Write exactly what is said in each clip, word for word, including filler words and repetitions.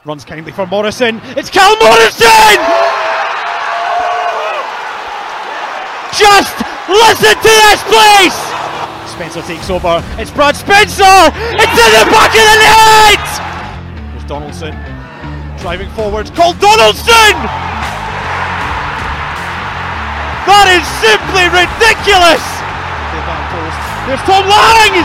Runs kindly for Morrison. It's Cal Morrison! Just listen to this place! Spencer takes over. It's Brad Spencer! It's in the back of the net! There's Donaldson driving forward. Cole Donaldson! That is simply ridiculous! There's Tom Lang!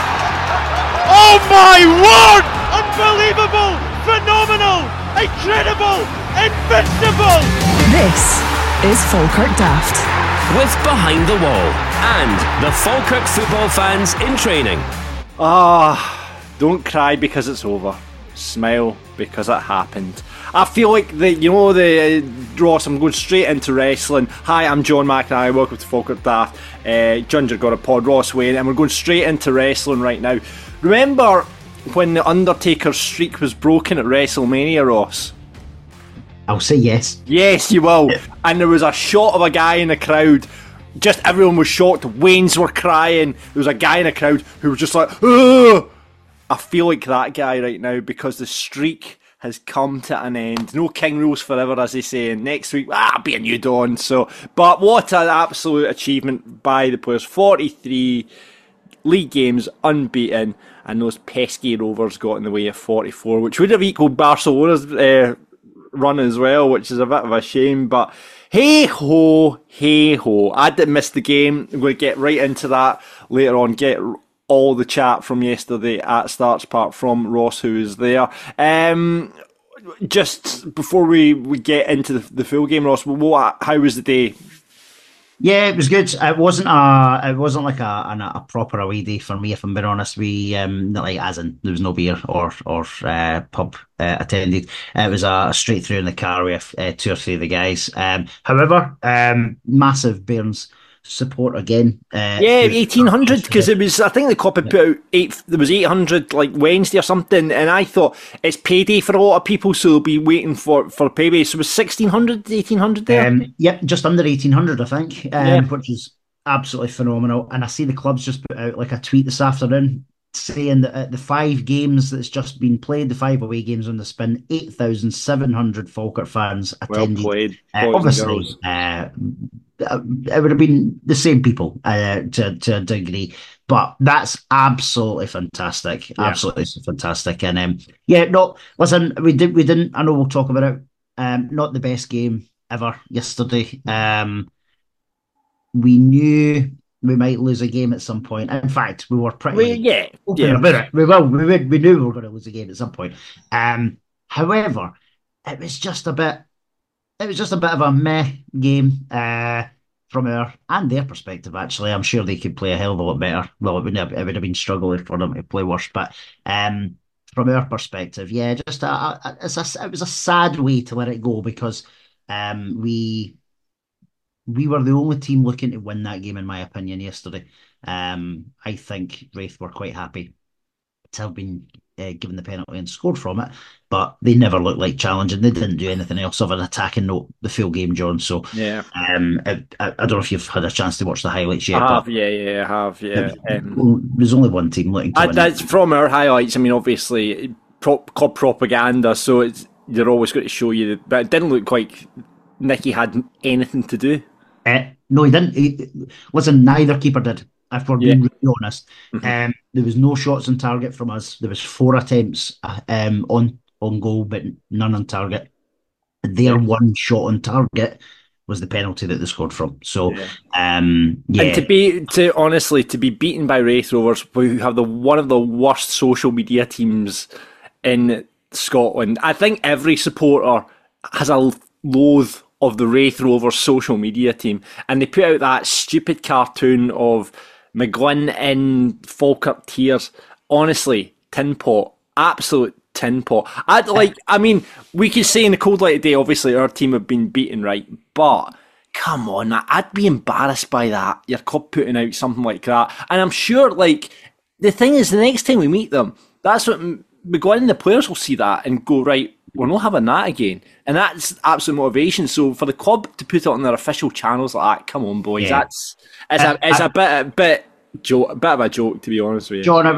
Oh my word! Unbelievable! Phenomenal! Incredible! Invincible! This is Falkirk Daft. With Behind the Wall and the Falkirk football fans in training. Ah, don't cry because it's over. Smile because it happened. I feel like the, you know, the uh, Ross, I'm going straight into wrestling. Hi, I'm John McIntyre. Welcome to Falkirk Daft. Uh, Ginger got a pod, Ross Wayne, and we're going straight into wrestling right now. Remember when the Undertaker's streak was broken at WrestleMania, Ross? I'll say yes. Yes, you will. And there was a shot of a guy in the crowd. Just everyone was shocked. Waynes were crying. There was a guy in the crowd who was just like, ugh! I feel like that guy right now because the streak has come to an end. No king rules forever, as they say. And next week, ah, be a new dawn. So, but what an absolute achievement by the players. forty-three league games unbeaten, and those pesky Rovers got in the way of forty-four, which would have equalled Barcelona's uh, run as well, which is a bit of a shame. But hey ho, hey ho. I did miss the game. I'm going to get right into that later on. Get all the chat from yesterday at Starts Park from Ross, who is there. Um, just before we, we get into the, the full game, Ross, what, how was the day? Yeah, it was good. It wasn't a, it wasn't like a, a, a proper away day for me, if I'm being honest. We, um, not like as in there was no beer or or uh, pub uh, attended. Uh, it was a, a straight through in the car with uh, two or three of the guys. Um, however, um, massive Bairns support again. Uh, yeah, eighteen hundred, because it was, I think the Cop had put out eight, there was eight hundred like Wednesday or something, and I thought it's payday for a lot of people, so they'll be waiting for, for payday. So it was sixteen hundred, eighteen hundred there? Um, yep, just under eighteen hundred, I think, um, yeah. Which is absolutely phenomenal. And I see the clubs just put out like a tweet this afternoon saying that at the five games that's just been played, the five away games on the spin, eight thousand seven hundred Falkirk fans attended. Well played, uh, obviously, uh, it would have been the same people uh, to, to a degree, but that's absolutely fantastic. Yeah. Absolutely fantastic. And um, yeah, no, listen, we did, we didn't, I know we'll talk about it. Um, not the best game ever yesterday. Um, we knew we might lose a game at some point. In fact, we were pretty we, yeah, open yeah. about it. We will. We, we knew we were going to lose a game at some point. Um, however, it was just a bit. It was just a bit of a meh game uh, from our and their perspective. Actually, I'm sure they could play a hell of a lot better. Well, it would have, it would have been struggling for them to play worse. But um, from our perspective, yeah, just a, a, it's a, it was a sad way to let it go because um, we we were the only team looking to win that game, in my opinion, yesterday. Um, I think Wraith were quite happy to have been uh, given the penalty and scored from it, but they never looked like challenging. They didn't do anything else of an attacking note the full game, John. So yeah, um, I, I don't know if you've had a chance to watch the highlights yet. I have, but yeah, yeah, I have, yeah. Um, there's only one team looking to I, win. That's from our highlights. I mean, obviously, prop, club propaganda, so it's you're always going to show you, the, but it didn't look like Nicky had anything to do. Uh, no, he didn't. He, listen, neither keeper did. If we're being yeah. really honest, mm-hmm. um, there was no shots on target from us. There was four attempts um, on on goal, but none on target. Their yeah. one shot on target was the penalty that they scored from. So, yeah. Um, yeah. And to be, to honestly, to be beaten by Wraith Rovers, who have the one of the worst social media teams in Scotland, I think every supporter has a loathe of the Wraith Rovers social media team, and they put out that stupid cartoon of McGlynn in Falkirk tears. Honestly, tin pot, absolute tin pot. I'd like, I mean, we could say in the cold light of day, obviously our team have been beaten, right? But come on, I'd be embarrassed by that. Your club putting out something like that, and I'm sure, like, the thing is, the next time we meet them, that's what McGlynn and the players will see that and go, right, we're not having that again. And that's absolute motivation. So for the club to put it on their official channels like that, come on, boys, yeah. that's it's, uh, a, it's I, a bit a bit joke, a bit of a joke, to be honest with you. John, it was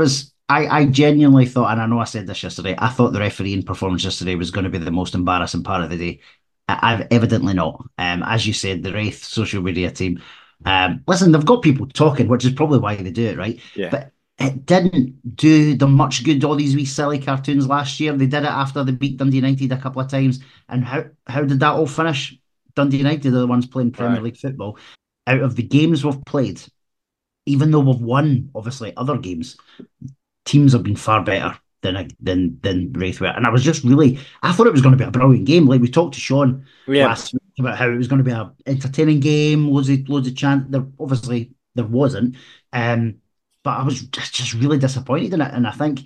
I, I genuinely thought, and I know I said this yesterday, I thought the refereeing performance yesterday was going to be the most embarrassing part of the day. I, I've evidently not. Um, as you said, the Wraith social media team. Um, listen, they've got people talking, which is probably why they do it, right? Yeah. But it didn't do them much good. All these wee silly cartoons last year. They did it after they beat Dundee United a couple of times. And how how did that all finish? Dundee United are the ones playing Premier Right. League football. Out of the games we've played, even though we've won, obviously, other games, teams have been far better than than than Wraith were. And I was just really, I thought it was going to be a brilliant game. Like we talked to Sean Yeah. last week about how it was going to be a entertaining game, loads of loads of chance. There obviously there wasn't, um, but I was just, just really disappointed in it. And I think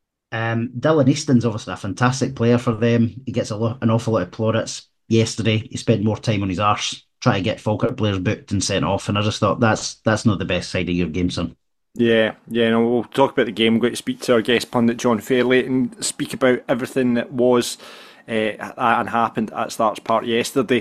um, Dylan Easton's obviously a fantastic player for them. He gets a lot, an awful lot of plaudits. Yesterday, he spent more time on his arse trying to get Falkirk players booked and sent off, and I just thought that's that's not the best side of your game, son. Yeah, yeah, no, we'll talk about the game. We're going to speak to our guest pundit John Fairley and speak about everything that was uh, and happened at Starts Park yesterday.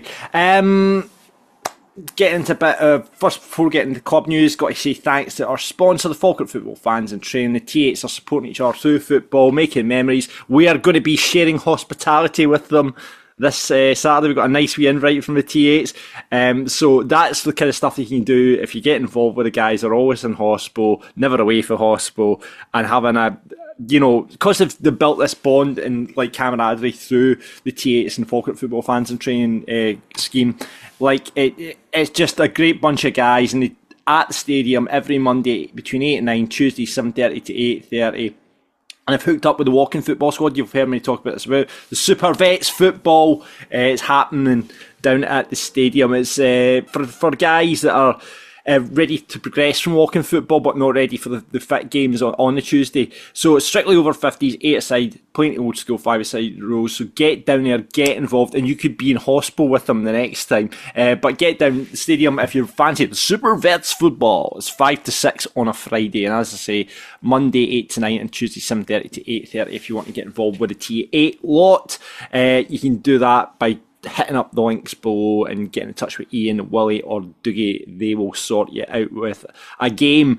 Um, getting into a bit of, first before we get into club news, got to say thanks to our sponsor, the Falkirk Football Fans and Training. The T eights are supporting each other through football, making memories. We are going to be sharing hospitality with them this uh, Saturday. We've got a nice wee invite from the T eights. Um, so that's the kind of stuff that you can do if you get involved with the guys. They're always in hospital, never away for hospital, and having a, you know, because they've, they've built this bond and like camaraderie through the T eights and Falkirk Football Fans and Training uh, scheme. Like it, it, it's just a great bunch of guys, and they, at the stadium every Monday between eight and nine, Tuesday seven thirty to eight thirty. And I've hooked up with the walking football squad. You've heard me talk about this about the Super Vets football. Uh, it's happening down at the stadium. It's uh, for for guys that are uh, ready to progress from walking football, but not ready for the, the fit games on, on the Tuesday. So it's strictly over fifties, eight aside, plenty old school five aside rows. So get down there, get involved, and you could be in hospital with them the next time. Uh, but get down the stadium if you fancy it. The Super Vets football. It's five to six on a Friday, and as I say, Monday eight to nine and Tuesday seven thirty to eight thirty if you want to get involved with the T eight lot. Uh, you can do that by hitting up the links below and getting in touch with Ian, Willie or Dougie. They will sort you out with a game.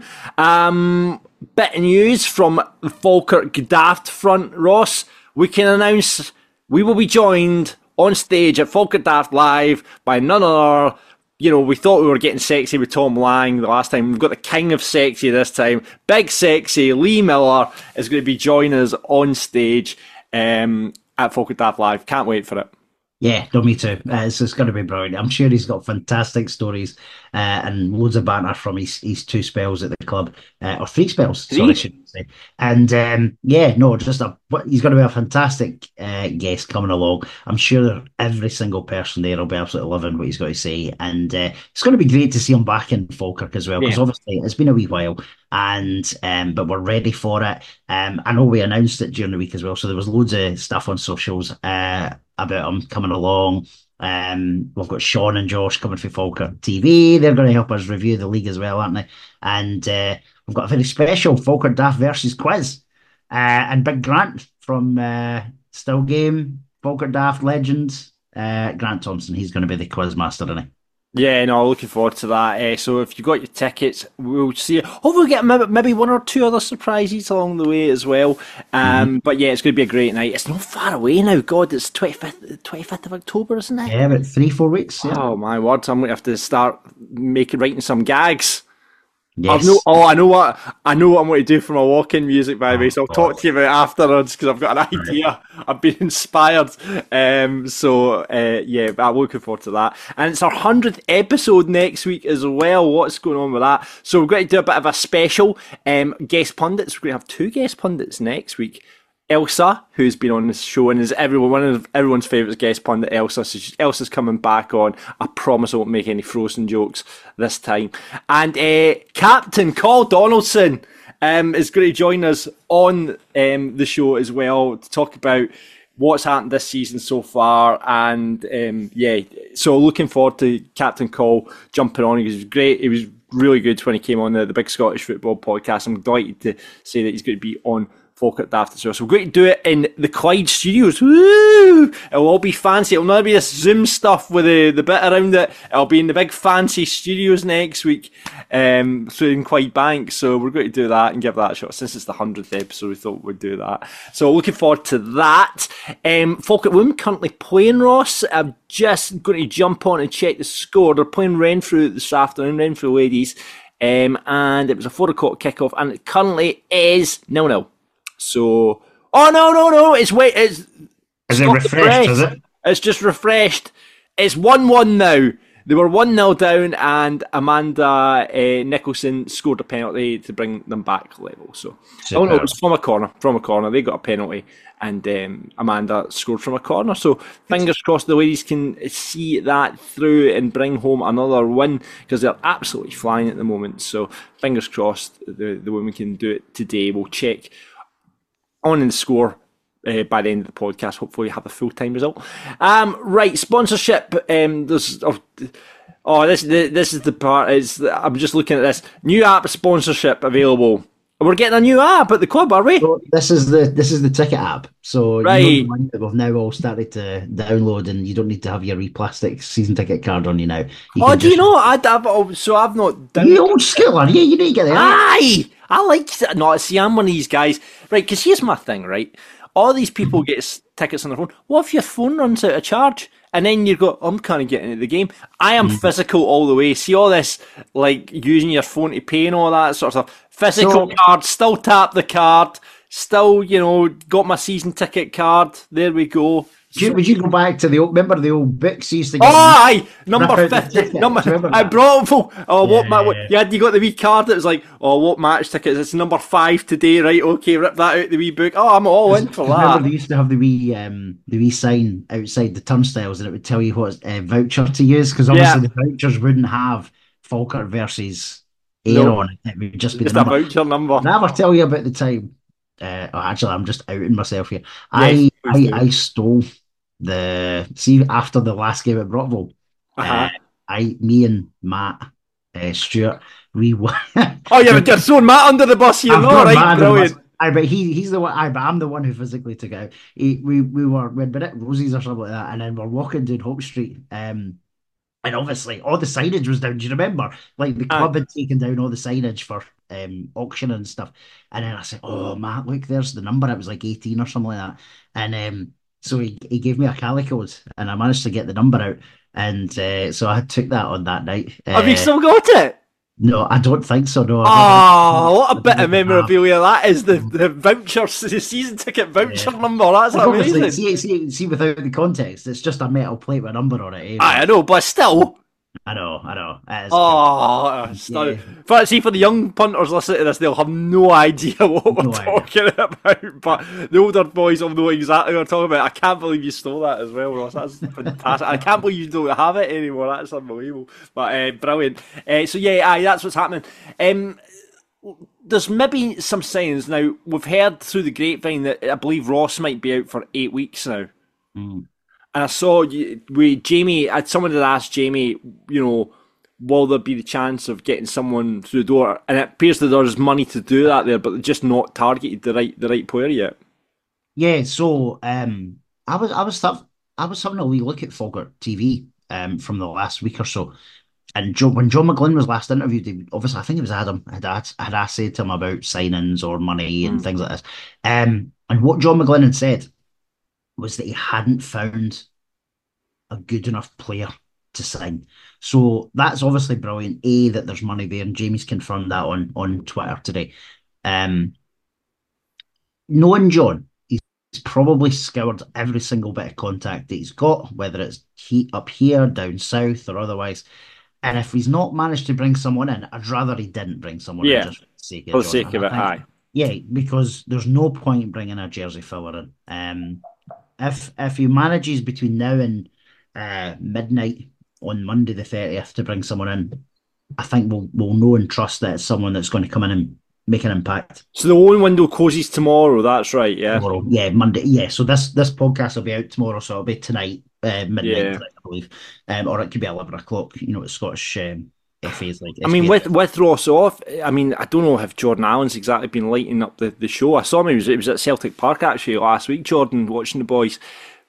Um, bit of news from the Falkirk Daft front, Ross. We can announce we will be joined on stage at Falkirk Daft Live by none other. You know, we thought we were getting sexy with Tom Lang the last time. We've got the king of sexy this time. Big sexy Lee Miller is going to be joining us on stage um, at Falkirk Daft Live. Can't wait for it. Yeah, no, me too. Uh, it's it's going to be brilliant. I'm sure he's got fantastic stories uh, and loads of banter from his, his two spells at the club, uh, or three spells, Three? sorry, should I say. And um, yeah, no, just a he's going to be a fantastic uh, guest coming along. I'm sure every single person there will be absolutely loving what he's got to say, and uh, it's going to be great to see him back in Falkirk as well, because Yeah. obviously it's been a wee while, and um, but we're ready for it. Um, I know we announced it during the week as well, so there was loads of stuff on socials uh, about him coming along. Um, we've got Sean and Josh coming for Falkirk T V. They're going to help us review the league as well, aren't they? And uh, we've got a very special Falkirk Daft versus quiz. Uh, and Big Grant from uh, Still Game, Falkirk Daft legends, uh, Grant Thompson. He's going to be the quiz master, isn't he? Yeah, no, looking forward to that. Uh, so if you got your tickets, we'll see. Oh, we'll get maybe, maybe one or two other surprises along the way as well. Um, mm-hmm. But yeah, it's going to be a great night. It's not far away now. God, it's twenty-fifth, twenty-fifth of October, isn't it? Yeah, about three, four weeks. Yeah. Oh my word! I'm going to have to start making writing some gags. Yes. I've no, oh, I know what I know what I'm going to do for my walk-in music, by the Oh, way. So I'll God. talk to you about it afterwards because I've got an idea. I've been inspired. Um, so uh, yeah, I'm looking forward to that. And it's our hundredth episode next week as well. What's going on with that? So we're going to do a bit of a special um, guest pundits. We're going to have two guest pundits next week. Elsa, who's been on this show and is everyone one of everyone's favourite guest pundit, Elsa. So she's, Elsa's coming back on. I promise I won't make any frozen jokes this time. And uh, Captain Carl Donaldson um, is going to join us on um, the show as well to talk about what's happened this season so far. And um, yeah, so looking forward to Captain Cole jumping on. He was great. He was really good when he came on the, the Big Scottish Football Podcast. I'm delighted to say that he's going to be on Folk at Daft as well. So we're going to do it in the Clyde studios. Woo! It'll all be fancy. It'll not be this Zoom stuff with the, the bit around it. It'll be in the big fancy studios next week, um, through in Clyde Bank. So we're going to do that and give that a shot. Since it's the hundredth episode, we thought we'd do that. So looking forward to that. Um, Folk at Women currently playing, Ross. I'm just going to jump on and check the score. They're playing Renfrew this afternoon, Renfrew ladies. Um, and it was a four o'clock kickoff, and it currently is nil nil. So, oh no, no, no! It's wait, it's is it refreshed? Is it? It's just refreshed. It's one one now. They were one nil down, and Amanda uh, Nicholson scored a penalty to bring them back level. So, Super. oh no, it was from a corner. From a corner, they got a penalty, and um, Amanda scored from a corner. So, fingers crossed, the ladies can see that through and bring home another win, because they're absolutely flying at the moment. So, fingers crossed, the the women can do it today. We'll check on in the score uh, by the end of the podcast. Hopefully, have a full time result. Um, right, sponsorship. Um, there's oh, oh this this is the part. Is I'm just looking at this new app sponsorship available. We're getting a new app at the club, are we? So this is the this is the ticket app. So right, you know, the one that we've now all started to download, and you don't need to have your wee plastic season ticket card on you now. You oh, do just... you know? I, I've so I've not done. You old school, are you? You need to get the app. Aye. I like that. No, see, I'm one of these guys, right? Because here's my thing, right? All these people get s- tickets on their phone. What if your phone runs out of charge? And then you go, I'm kind of getting into the game. I am mm. physical all the way. See all this, like, using your phone to pay and all that sort of stuff. Physical so, card, still tap the card, still, you know, got my season ticket card. There we go. You, would you go back to the old, remember the old books used to get? Oh, aye, number fifty. Number, I brought them for, oh, what, yeah, what, yeah, you got the wee card that was like, oh, what match tickets? It's number five today, right? Okay, rip that out the wee book. Oh, I'm all in for that. Remember they used to have the wee, um, the wee sign outside the turnstiles, and it would tell you what uh, voucher to use, because obviously yeah. the vouchers wouldn't have Falkirk versus Ayr no. on it. It would just be just the a number. voucher number. Did I ever tell you about the time? Uh, oh, actually, I'm just outing myself here. Yes, I, I, I stole. The see after the last game at Brockville, uh-huh. uh, I, me and Matt uh, Stewart, we won. Oh, yeah, you're throwing Matt under the bus here, no? Right, brilliant. I but he he's the one. I but I'm the one who physically took out. He, we we were we'd been at Rosie's or something like that, and then we're walking down Hope Street. Um, and obviously all the signage was down. Do you remember? Like the club uh, had taken down all the signage for um auction and stuff. And then I said, "Oh, Matt, look, there's the number." It was like eighteen or something like that, and um. So he, he gave me a code, and I managed to get the number out, and uh, so I took that on that night. Uh, Have you still got it? No, I don't think so. No. Oh, what a bit of memorabilia that is! The the voucher, the season ticket voucher yeah. number. That's well, amazing. See, see, see, without the context, it's just a metal plate with a number on it. Eh? I know, but still. I know, I know. Oh, yeah. But see, for the young punters listening to this, they'll have no idea what we're no talking idea. about. But the older boys will know exactly what we're talking about. I can't believe you stole that as well, Ross. That's fantastic. I can't believe you don't have it anymore. That's unbelievable. But uh, brilliant. Uh, so yeah, aye, that's what's happening. Um, there's maybe some signs now. We've heard through the grapevine that I believe Ross might be out for eight weeks now. Mm. And I saw you, we Jamie. Someone had asked Jamie, you know, will there be the chance of getting someone through the door? And it appears that there's money to do that there, but they're just not targeted the right the right player yet. Yeah. So um, I was I was th- I was having a wee look at Falkirk T V um from the last week or so, and Joe, when John McGlynn was last interviewed, he, obviously I think it was Adam had asked, had asked said to him about signings or money and mm. things like this. Um, and what John McGlynn had said was that he hadn't found a good enough player to sign. So that's obviously brilliant. A, that there's money there, and Jamie's confirmed that on, on Twitter today. Um, knowing John, he's probably scoured every single bit of contact that he's got, whether it's he, up here, down south, or otherwise. And if he's not managed to bring someone in, I'd rather he didn't bring someone yeah. in just for the sake of, for the sake of it. Aye. Yeah, because there's no point bringing a jersey filler in. Um, if if he manages between now and uh, midnight on Monday the thirtieth to bring someone in, I think we'll we'll know and trust that it's someone that's going to come in and make an impact. So the loan window closes tomorrow. That's right, yeah. Tomorrow, yeah, Monday. Yeah, so this this podcast will be out tomorrow, so it'll be tonight, uh, midnight, yeah. tonight, I believe, um, or it could be eleven o'clock. You know, it's Scottish um, If he's like, I mean, with with Ross off, I mean, I don't know if Jordan Allen's exactly been lighting up the, the show. I saw him; it was, it was at Celtic Park actually last week. Jordan watching the boys.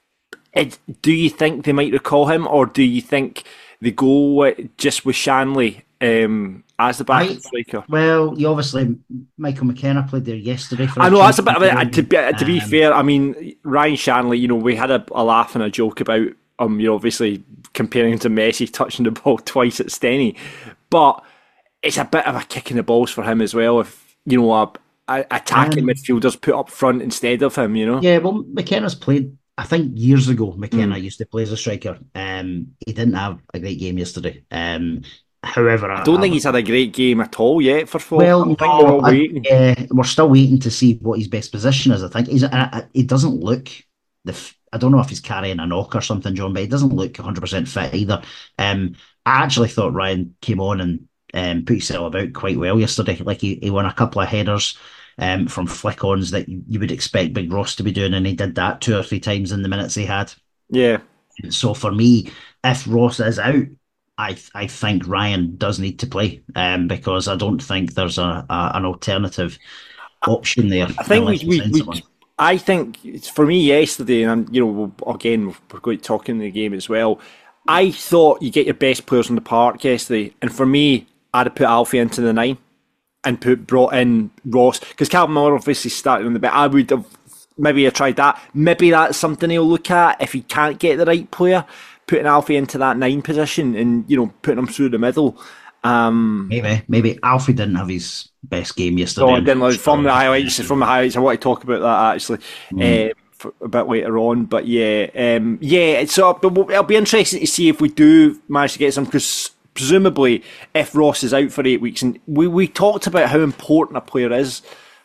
It, do you think they might recall him, or do you think they go with, just with Shanley um, as the backup striker? Well, you obviously Michael McKenna played there yesterday. For I know that's a bit of it. To be to be um, fair, I mean Ryan Shanley. You know, we had a, a laugh and a joke about um, you know, obviously comparing him to Messi touching the ball twice at Steny, but it's a bit of a kick in the balls for him as well. If you know, a, a attacking um, midfielders put up front instead of him, you know. Yeah, well, McKenna's played. I think years ago, McKenna mm. used to play as a striker. Um, he didn't have a great game yesterday. Um, however, I don't I, think he's had a great game at all yet for Fulham. Well, no, we're, I, uh, we're still waiting to see what his best position is. I think he's. Uh, he doesn't look the. I don't know if he's carrying a knock or something, John, but he doesn't look one hundred percent fit either. Um, I actually thought Ryan came on and um, put himself about quite well yesterday. Like he, he won a couple of headers um, from flick-ons that you, you would expect Big Ross to be doing, and he did that two or three times in the minutes he had. Yeah. So for me, if Ross is out, I I think Ryan does need to play um, because I don't think there's a, a an alternative option there. I think we, we, we I think it's for me yesterday, and you know, again we're going to talk in the game as well. I thought you get your best players on the park yesterday, and for me, I'd have put Alfie into the nine and put brought in Ross because Calvin Miller obviously started on the bit. I would have maybe have tried that. Maybe that's something he'll look at if he can't get the right player, putting Alfie into that nine position and you know putting him through the middle. Um, maybe maybe Alfie didn't have his best game yesterday. No, I didn't. Like, from the highlights, from the highlights, I want to talk about that actually mm. uh, for a bit later on. But yeah, um, yeah. So it'll be interesting to see if we do manage to get some, because presumably if Ross is out for eight weeks, and we we talked about how important a player is.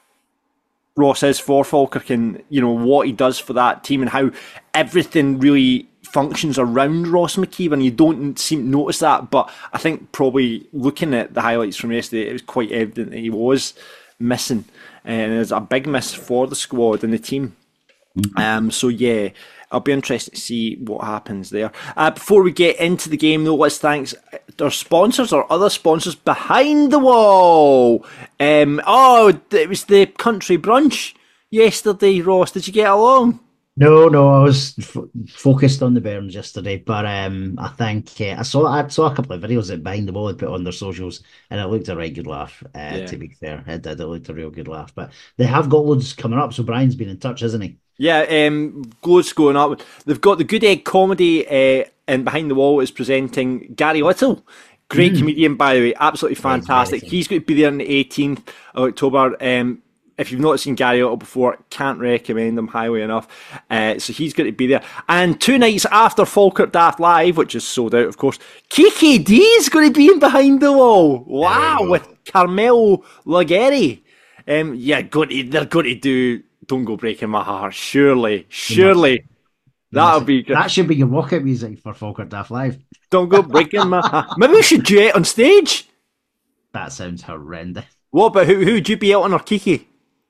Ross is for Falkirk, and you know what he does for that team, and how everything really functions around Ross McKeever, and you don't seem to notice that. But I think probably looking at the highlights from yesterday, it was quite evident that he was missing, and it's a big miss for the squad and the team. Mm-hmm. Um, so yeah, I'll be interested to see what happens there. Uh, before we get into the game, though, let's thank our sponsors or other sponsors behind the wall. Um, oh, it was the country brunch yesterday, Ross. Did you get along? No, no, I was f- focused on the Burns yesterday, but um, I think uh, I saw I saw a couple of videos that Behind the Wall had put on their socials, and it looked a right good laugh. Uh, yeah. To be fair, it did. It looked a real good laugh. But they have got loads coming up, so Brian's been in touch, hasn't he? Yeah, um, loads going up. They've got the Good Egg Comedy, uh, and Behind the Wall is presenting Gary Little. Great mm. comedian, by the way, absolutely fantastic. He's going to be there on the eighteenth of October. Um, If you've not seen Gary Little before, can't recommend him highly enough. Uh, so he's going to be there. And two nights after Falkirk Daft Live, which is sold out, of course, Kiki D is going to be in Behind the Wall. Wow, oh. with Carmelo Laguerre. Um, yeah, going to, they're going to do Don't Go Breaking My Heart. Surely, surely. That'll be good. That should be your walkout music for Falkirk Daft Live. Don't Go Breaking My Heart. Maybe we should duet on stage. That sounds horrendous. What about who, who would you be out on, or Kiki?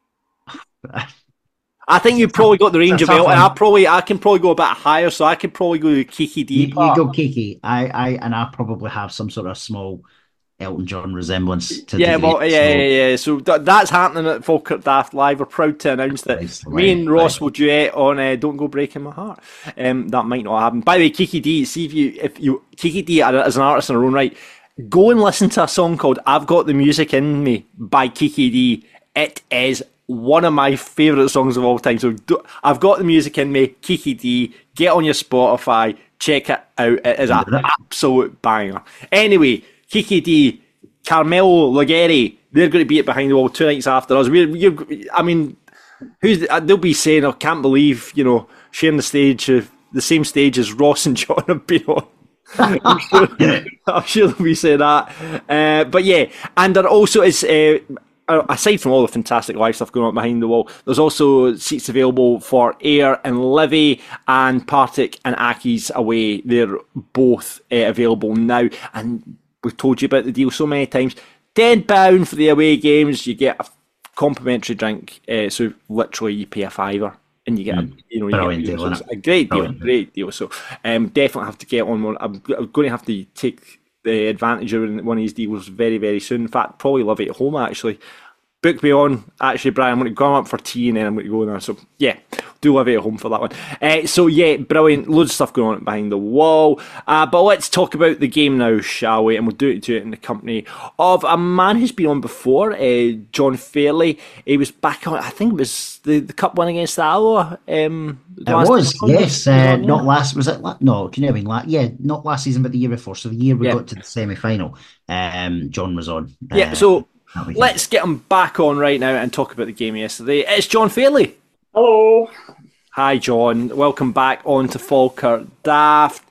I think you've probably got the range of Elton. I probably I can probably go a bit higher, so I could probably go to Kiki D. You, you go Kiki. I, I and I probably have some sort of small Elton John resemblance to yeah, the well, yeah, so. yeah, yeah. So th- that's happening at Falkirk Daft Live. We're proud to announce that nice, me and Ross right. will duet on uh, "Don't Go Breaking My Heart." Um, that might not happen. By the way, Kiki D. See if you if you Kiki D as an artist in her own right, go and listen to a song called "I've Got the Music in Me" by Kiki D. It is one of my favourite songs of all time. So do, I've got the music in me. Kiki D, get on your Spotify, check it out. It is an absolute banger. Anyway, Kiki D, Carmelo Laguerre, they're going to be at Behind the Wall two nights after us. We're, we're, I mean, who's they'll be saying, I can't believe, you know, sharing the stage, uh, the same stage as Ross and John have been on. I'm sure, I'm sure they'll be saying that. Uh, but yeah, and there also is. Uh, Aside from all the fantastic live stuff going on Behind the Wall, there's also seats available for Ayr and Livy, and Partick and Accies away. They're both uh, available now, and we've told you about the deal so many times. ten pounds for the away games, you get a complimentary drink, uh, so literally you pay a fiver and you get mm. a, you know, you Brilliant get deal, a great deal, Brilliant. great deal. So um, definitely have to get on one. I'm, I'm going to have to take the advantage of one of his deals very, very soon. In fact, probably love it at home, actually. Book me on. Actually, Brian, I'm going to go up for tea and then I'm going to go there. So, yeah, do love it at home for that one. Uh, so, yeah, brilliant. Loads of stuff going on behind the wall. Uh, but let's talk about the game now, shall we? And we'll do it, do it in the company of a man who's been on before, uh, John Fairley. He was back on, I think it was the, the cup win against Alloa. Um, it was, yes. Uh, not last, was it? La- no, can you have been last? Yeah, not last season, but the year before. So the year we yeah. got to the semi final, um, John was on. Yeah, uh, so. Let's get him back on right now and talk about the game yesterday. It's John Fairley. Hello. Hi, John. Welcome back on to Falkirk Daft.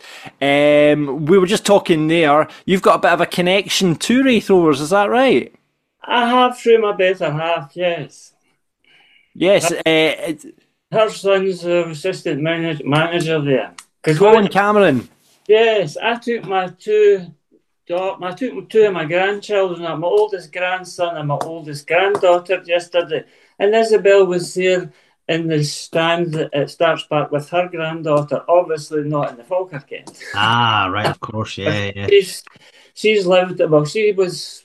Um, we were just talking there. You've got a bit of a connection to Raith Rovers, is that right? I have through my better half, yes. Yes. Her, uh, her son's uh, assistant manage, manager there. Colin Cameron. Yes, I took my two... I took two of my grandchildren, my oldest grandson and my oldest granddaughter yesterday, and Isabel was there in the stand at Starts Park with her granddaughter, obviously not in the Falkirk end. Ah, right, of course, yeah, yeah. She's, she's lived, well, she was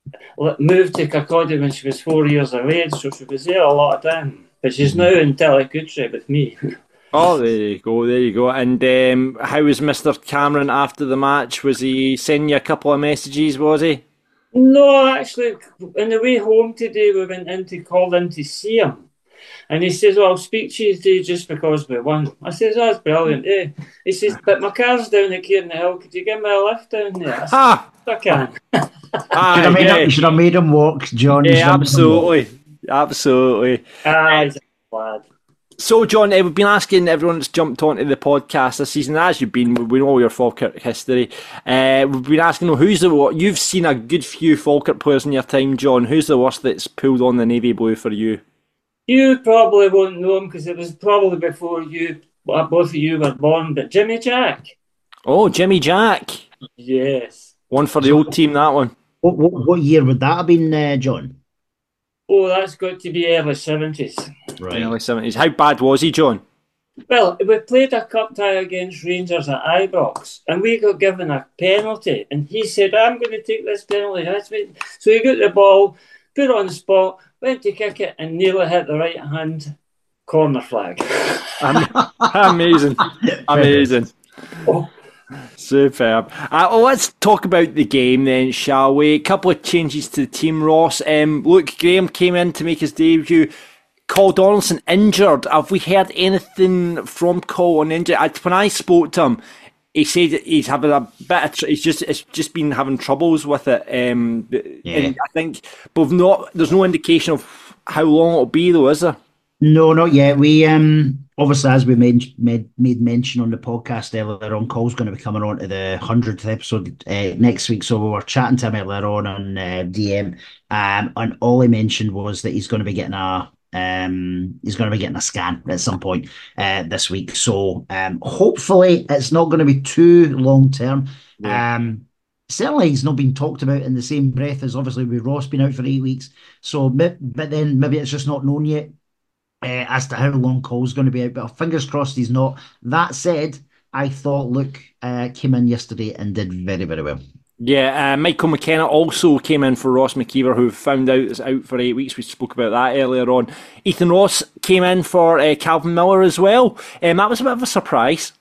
moved to Kirkcaldy when she was four years of age, so she was there a lot of time, but she's now in Tellecoutre with me. Oh, there you go, there you go. And um, how was Mister Cameron after the match? Was he sending you a couple of messages, was he? No, actually, on the way home today, we went in to call in to see him. And he says, oh, I'll speak to you today just because we won. I says, oh, that's brilliant, eh? He says, but my car's down at Cairn Hill, could you give me a lift down there? I said, ah! I can. ah, should, have made yeah. him, should have made him walk, John. Yeah, absolutely. Absolutely. Ah, he's a lad. So, John, uh, we've been asking everyone that's jumped onto the podcast this season, as you've been, we know your Falkirk history. Uh, we've been asking them, who's the what? You've seen a good few Falkirk players in your time, John. Who's the worst that's pulled on the navy blue for you? You probably won't know him because it was probably before you, both of you were born, but Jimmy Jack. Oh, Jimmy Jack. Yes. One for the old team, that one. What, what, what year would that have been, uh, John? Oh, that's got to be early seventies. Right. Early seventies. How bad was he, John? Well, we played a cup tie against Rangers at Ibrox, and we got given a penalty, and he said, I'm going to take this penalty. So he got the ball, put it on the spot, went to kick it, and nearly hit the right-hand corner flag. Amazing. Amazing. Oh. Superb. Uh, well, let's talk about the game then, shall we? A couple of changes to the team, Ross. Um, Luke Graham came in to make his debut. Cole Donaldson injured. Have we heard anything from Cole on injury? I, when I spoke to him, he said he's having a bit of tr- he's just it's just been having troubles with it. Um, yeah. And I think, but we've not. There's no indication of how long it'll be, though, is there? No, not yet. We um obviously, as we made made, made mention on the podcast earlier on, Cole's going to be coming on to the hundredth episode uh, next week. So we were chatting to him earlier on on uh, D M, um, and all he mentioned was that he's going to be getting a um he's going to be getting a scan at some point uh, this week. So um, hopefully it's not going to be too long term. Yeah. Um, certainly he's not been talked about in the same breath as obviously with Ross being out for eight weeks. So, but then maybe it's just not known yet. Uh, as to how long Cole's going to be out, but fingers crossed he's not. That said, I thought Luke uh, came in yesterday and did very, very well. Yeah, uh, Michael McKenna also came in for Ross McKeever, who found out is out for eight weeks. We spoke about that earlier on. Ethan Ross came in for uh, Calvin Miller as well. Um, that was a bit of a surprise.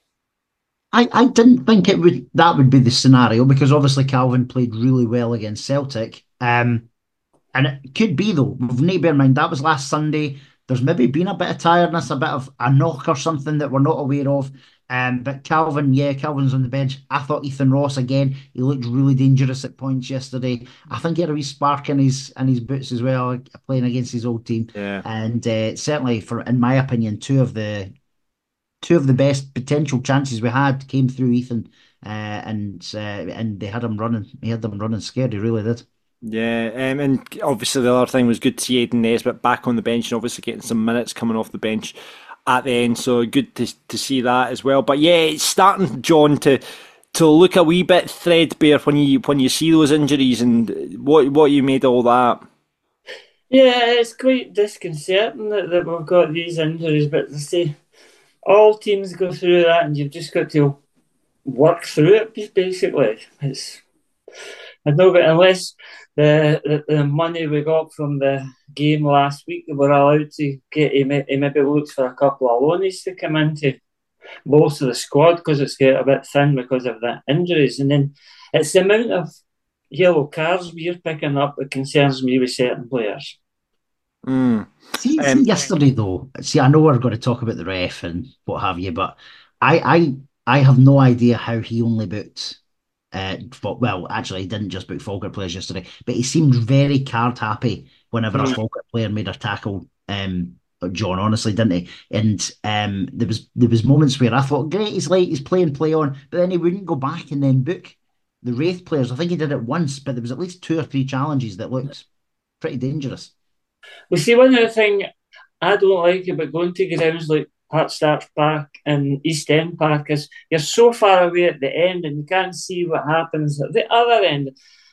I, I didn't think it would that would be the scenario because obviously Calvin played really well against Celtic. Um, and it could be, though. We've need to bear in mind that was last Sunday. There's maybe been a bit of tiredness, a bit of a knock or something that we're not aware of. Um, but Calvin, yeah, Calvin's on the bench. I thought Ethan Ross, again, he looked really dangerous at points yesterday. I think he had a wee spark in his in his boots as well, playing against his old team. Yeah. And uh, certainly, for in my opinion, two of the two of the best potential chances we had came through Ethan, uh, and uh, and they had him running. He had them running scared. He really did. Yeah, um, and obviously the other thing was good to see Aidan Nesbitt back on the bench and obviously getting some minutes coming off the bench at the end, so good to to see that as well. But yeah, it's starting, John, to to look a wee bit threadbare when you when you see those injuries and what what you made of all that. Yeah, it's quite disconcerting that, that we've got these injuries, but to say all teams go through that, and you've just got to work through it. Basically, it's I know, but unless the, the the money we got from the game last week, we're allowed to get he, may, he maybe looks for a couple of loanies to come into bolster the squad because it's get a bit thin because of the injuries, and then it's the amount of yellow cards we're picking up that concerns me with certain players. Mm. See, see Um, yesterday though. See, I know we're going to talk about the ref and what have you, but I, I, I have no idea how he only booked. Uh, for, well, actually, he didn't just book Falkirk players yesterday, but he seemed very card happy whenever a Mm. Falkirk player made a tackle. Um, John, honestly, didn't he? And um, there was there was moments where I thought, great, he's like he's playing play on, but then he wouldn't go back and then book the Wraith players. I think he did it once, but there was at least two or three challenges that looked pretty dangerous. We see one other thing I don't like about going to grounds like Heart Starts Park and East End Park is you're so far away at the end and you can't see what happens at the other end.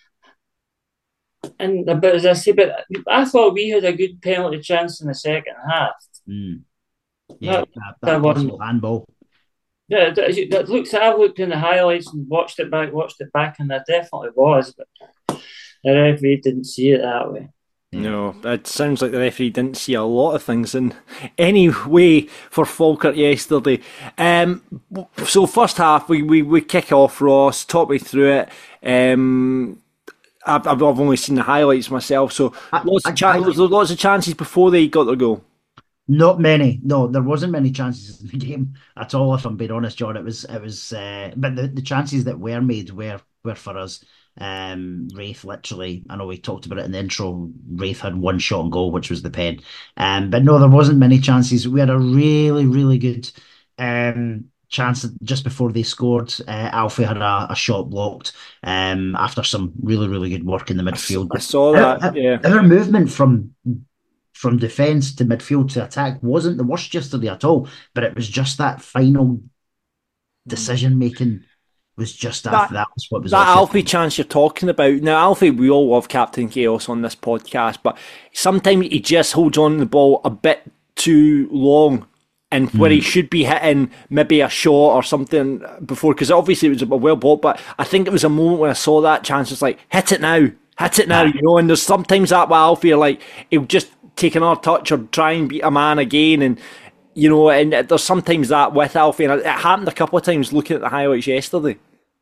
And but as I say, but I thought we had a good penalty chance in the second half. Mm. Yeah, That, that, that that one, possible handball. yeah, that, that looks. I've looked in the highlights and watched it back, watched it back, and there definitely was, but the referee didn't see it that way. No, it sounds like the referee didn't see a lot of things in any way for Falkirk yesterday. Um, so first half, we, we, we kick off, Ross, talk me through it. Um, I've, I've only seen the highlights myself, so I- lots, I- of cha- I- there's lots of chances before they got their goal. Not many. No, there wasn't many chances in the game at all. If I'm being honest, John, it was it was. Uh, but the, the chances that were made were were for us. Um, Wraith literally. I know we talked about it in the intro. Wraith had one shot on goal, which was the pen. Um, but no, there wasn't many chances. We had a really really good um chance just before they scored. Uh, Alfie had a, a shot blocked. Um, after some really really good work in the midfield. I saw Our, that, yeah. our movement from from defence to midfield to attack wasn't the worst yesterday at all, but it was just that final decision making was just that, That- that was what was That off Alfie chance you're talking about. Now, Alfie, we all love Captain Chaos on this podcast, but sometimes he just holds on to the ball a bit too long, and where he should be hitting maybe a shot or something before, because obviously it was a well bought, but I think it was a moment when I saw that chance, it's like, hit it now, hit it now, you know, and there's sometimes that with Alfie, like, he'll just take another touch or try and beat a man again, and you know, and there's sometimes that with Alfie, and it happened a couple of times looking at the highlights yesterday.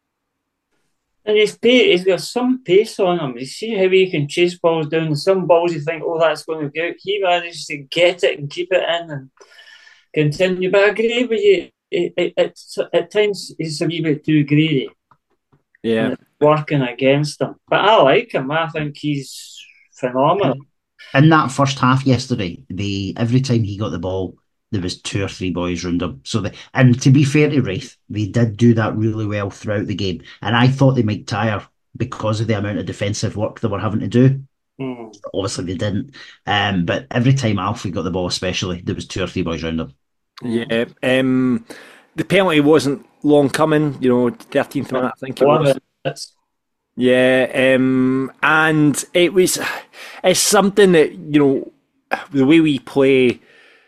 And he's pace, he's got some pace on him. You see how he can chase balls down. Some balls you think, oh, that's going to go out. He manages to get it and keep it in and continue. But I agree with you. It, it, it's, at times, he's a wee bit too greedy. Yeah. And it's working against him. But I like him. I think he's phenomenal. in that first half yesterday. They every time he got the ball, there was two or three boys round him. So they, and to be fair to Wraith, they did do that really well throughout the game. And I thought they might tire because of the amount of defensive work they were having to do. Mm. Obviously they didn't. Um, but every time Alfie got the ball, especially, there was two or three boys round him. Yeah. Um, the penalty wasn't long coming, you know, thirteenth minute, I think it One was. minute. Yeah, um, and it was, it's something that, you know, the way we play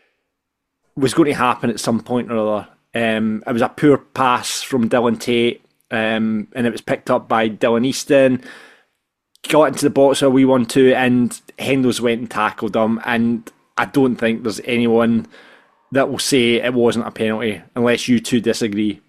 was going to happen at some point or other. Um, it was a poor pass from Dylan Tate, um, and it was picked up by Dylan Easton, got into the box where we want to, and Hendos went and tackled him, and I don't think there's anyone that will say it wasn't a penalty, unless you two disagree.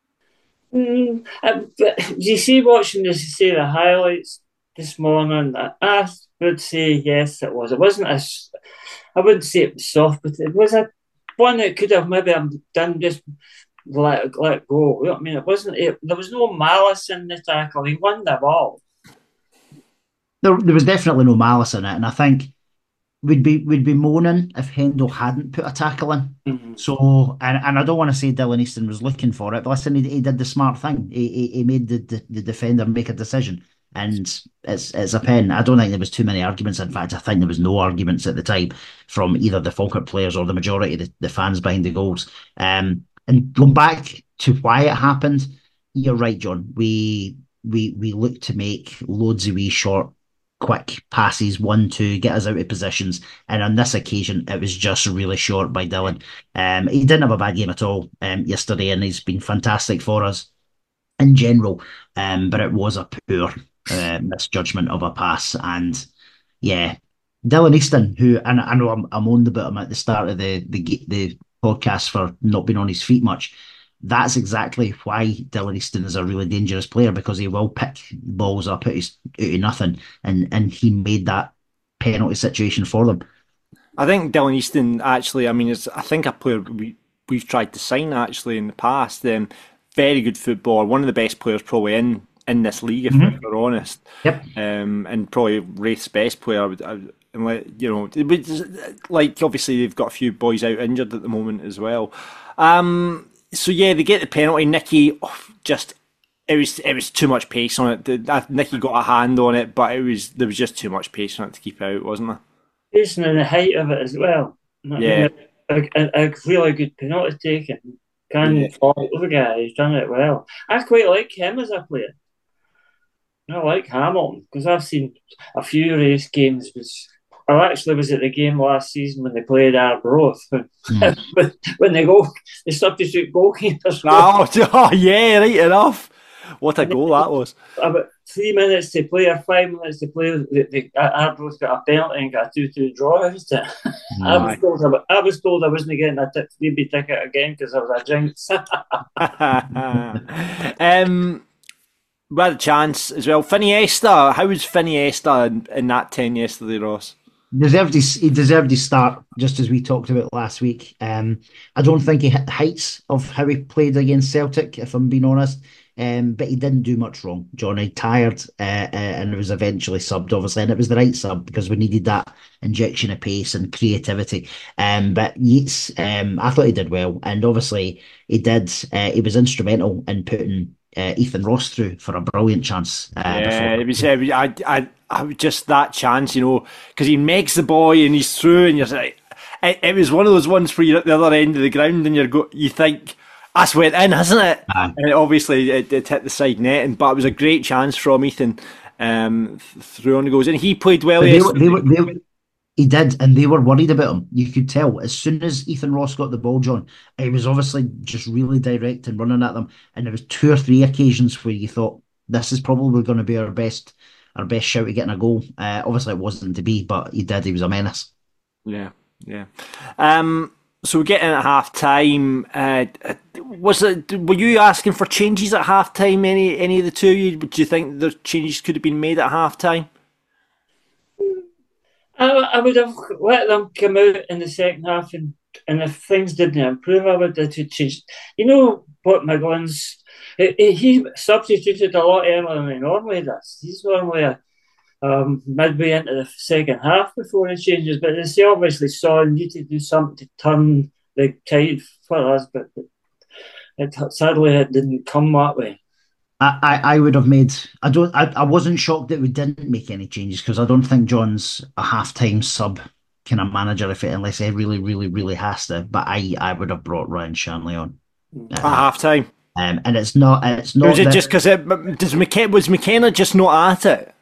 Mm, uh, but you see, watching this, say the highlights this morning, I, I would say yes, it was. It wasn't as, I wouldn't say it was soft, but it was a one that could have maybe done just let let go. You know what I mean? It wasn't. It, there was no malice in the tackle. He won the ball. There, there was definitely no malice in it, and I think we'd be we'd be moaning if Hendo hadn't put a tackle in. Mm-hmm. So, and, and I don't want to say Dylan Easton was looking for it, but listen, he, he did the smart thing. He he, he made the, the, the defender make a decision, and it's it's a pen. I don't think there was too many arguments. In fact, I think there was no arguments at the time from either the Falkirk players or the majority of the, the fans behind the goals. Um, and going back to why it happened, you're right, John. We we we looked to make loads of wee short, quick passes, one, two, get us out of positions. And on this occasion, it was just really short by Dylan. Um, he didn't have a bad game at all um, yesterday, and he's been fantastic for us. in general. Um, but it was a poor uh, misjudgment of a pass. And yeah, Dylan Easton, who, and I know I'm, I moaned about him at the start of the, the, the podcast for not being on his feet much. That's exactly why Dylan Easton is a really dangerous player, because he will pick balls up out of, out of nothing. And, and he made that penalty situation for them. I think Dylan Easton actually, I mean, is I think a player we, we've tried to sign actually in the past. Um, very good footballer, one of the best players probably in, in this league, if mm-hmm. we're honest. Yep. Um, and probably Wraith's best player. I would, I would, you know, like obviously they've got a few boys out injured at the moment as well. Um, so yeah, they get the penalty. Nicky, oh, just it was it was too much pace on it. Nicky got a hand on it, but it was there was just too much pace on it to keep out, wasn't there? Pacing and the height of it as well. Yeah, I mean, a, a, a really good penalty taken. Can yeah. fall over guy. He's done it well. I quite like him as a player. I like Hamilton because I've seen a few race games. Which I actually was at the game last season when they played Arbroath. Mm. when they go, the substitute goalkeepers. Oh, oh, yeah, right enough. What a goal that was. About three minutes to play or five minutes to play, the, the, Arbroath got a penalty and got a two two draw out of it. No. I, was told I, I was told I wasn't getting a t- freebie ticket again because I was a jinx. um, we had a chance as well. Finiesta, how was Finiesta in, in that ten yesterday, Ross? Deserved his, he deserved his start, just as we talked about last week. Um, I don't think he hit the heights of how he played against Celtic, if I'm being honest. Um, but he didn't do much wrong. Johnny tired uh, uh, and was eventually subbed, obviously, and it was the right sub because we needed that injection of pace and creativity. Um, but Yeats, um, I thought he did well, and obviously he did. Uh, he was instrumental in putting uh, Ethan Ross through for a brilliant chance. Uh, yeah, it was. Uh, I, I, I just that chance, you know, because he makes the boy and he's through, and you're like, it, it was one of those ones where you're at the other end of the ground and you're go, you think. That's went in, hasn't it? Uh, and obviously, it, it hit the side net, and but it was a great chance from Ethan um, through on the goals, and he played well. They were, they were, they were, he did, and they were worried about him. You could tell as soon as Ethan Ross got the ball, John, he was obviously just really direct and running at them. And there was two or three occasions where you thought this is probably going to be our best, our best shout at getting a goal. Uh, obviously, it wasn't to be, but he did. He was a menace. Yeah, yeah. Um, So we're getting at half time. Uh, was it? Were you asking for changes at half time? Any any of the two of you? Do you think the changes could have been made at half time? I, I would have let them come out in the second half, and, and if things didn't improve, I would have changed. You know what, McGlynn's he, he substituted a lot earlier than he normally does. He's normally a Um, midway into the second half before the changes, but they obviously saw and need to do something to turn the tide for us, but it, sadly it didn't come that way. I, I, I would have made. I don't. I, I wasn't shocked that we didn't make any changes because I don't think John's a half-time sub kind of manager if it unless he really, really, really has to. But I, I would have brought Ryan Shanley on uh, at half time. Um, and it's not. It's not. Was it that, just because it does McKenna was McKenna just not at it?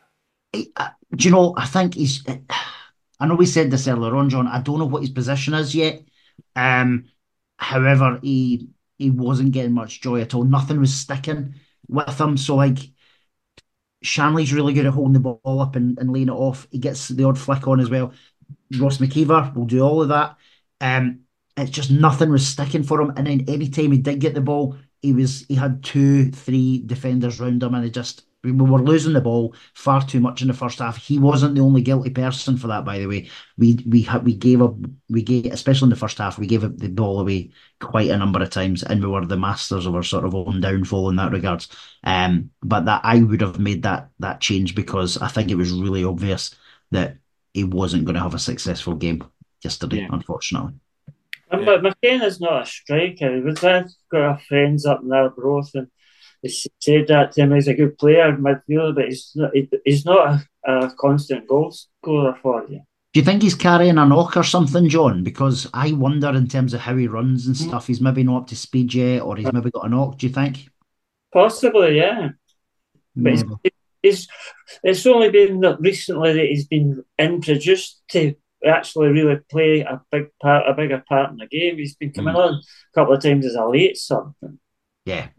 Do you know, I think he's, I know we said this earlier on, John, I don't know what his position is yet. Um, however, he he wasn't getting much joy at all. Nothing was sticking with him. So, like, Shanley's really good at holding the ball up and, and laying it off. He gets the odd flick on as well. Ross McKeever will do all of that. Um, it's just nothing was sticking for him. And then any time he did get the ball, he was he had two, three defenders round him, and he just we were losing the ball far too much in the first half. He wasn't the only guilty person for that, by the way. We we had we gave up we gave especially in the first half we gave up the ball away quite a number of times, and we were the masters of our sort of own downfall in that regards. Um, but that I would have made that that change because I think it was really obvious that he wasn't going to have a successful game yesterday, yeah. unfortunately. And, but McKenna's not a striker. We've got our friends up in Arbroath, and they said that to him. He's a good player, midfielder, but he's not, he's not a, a constant goal scorer for you. Do you think he's carrying a knock or something, John? Because I wonder in terms of how he runs and stuff, he's maybe not up to speed yet, or he's maybe got a knock, do you think? Possibly, yeah. But he's, he's, it's only been recently that he's been introduced to actually really play a big part, a bigger part in the game. He's been coming mm. on a couple of times as a late sub. Yeah.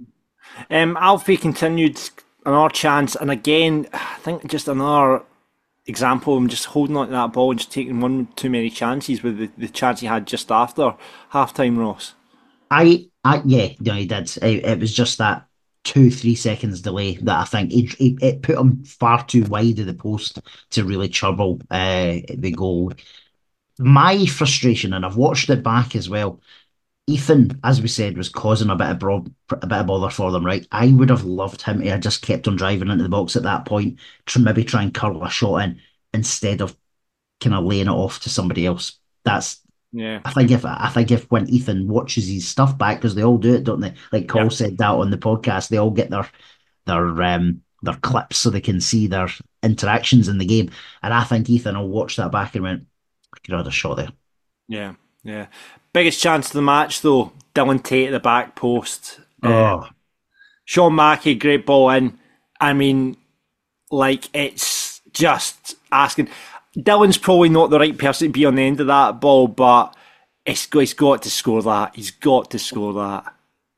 Um, Alfie continued another chance, and again, I think just another example of him just holding on to that ball and just taking one too many chances with the, the chance he had just after half time, Ross. I, I, yeah, no, he did. It, it was just that two, three seconds delay that I think it, it, it put him far too wide of the post to really trouble uh, the goal. My frustration, and I've watched it back as well. Ethan, as we said, was causing a bit of bro- a bit of bother for them, right? I would have loved him to have just kept on driving into the box at that point, to maybe try and curl a shot in instead of kind of laying it off to somebody else. That's Yeah. I think if I think if when Ethan watches his stuff back, because they all do it, don't they? Like Cole Yeah. said that on the podcast, they all get their their um their clips so they can see their interactions in the game. And I think Ethan will watch that back and went, I could have had a shot there. Yeah, yeah. Biggest chance of the match, though, Dylan Tate at the back post. Uh, Oh, Sean Mackey, great ball in. I mean, like, it's just asking. Dylan's probably not the right person to be on the end of that ball, but it's, he's got to score that. He's got to score that.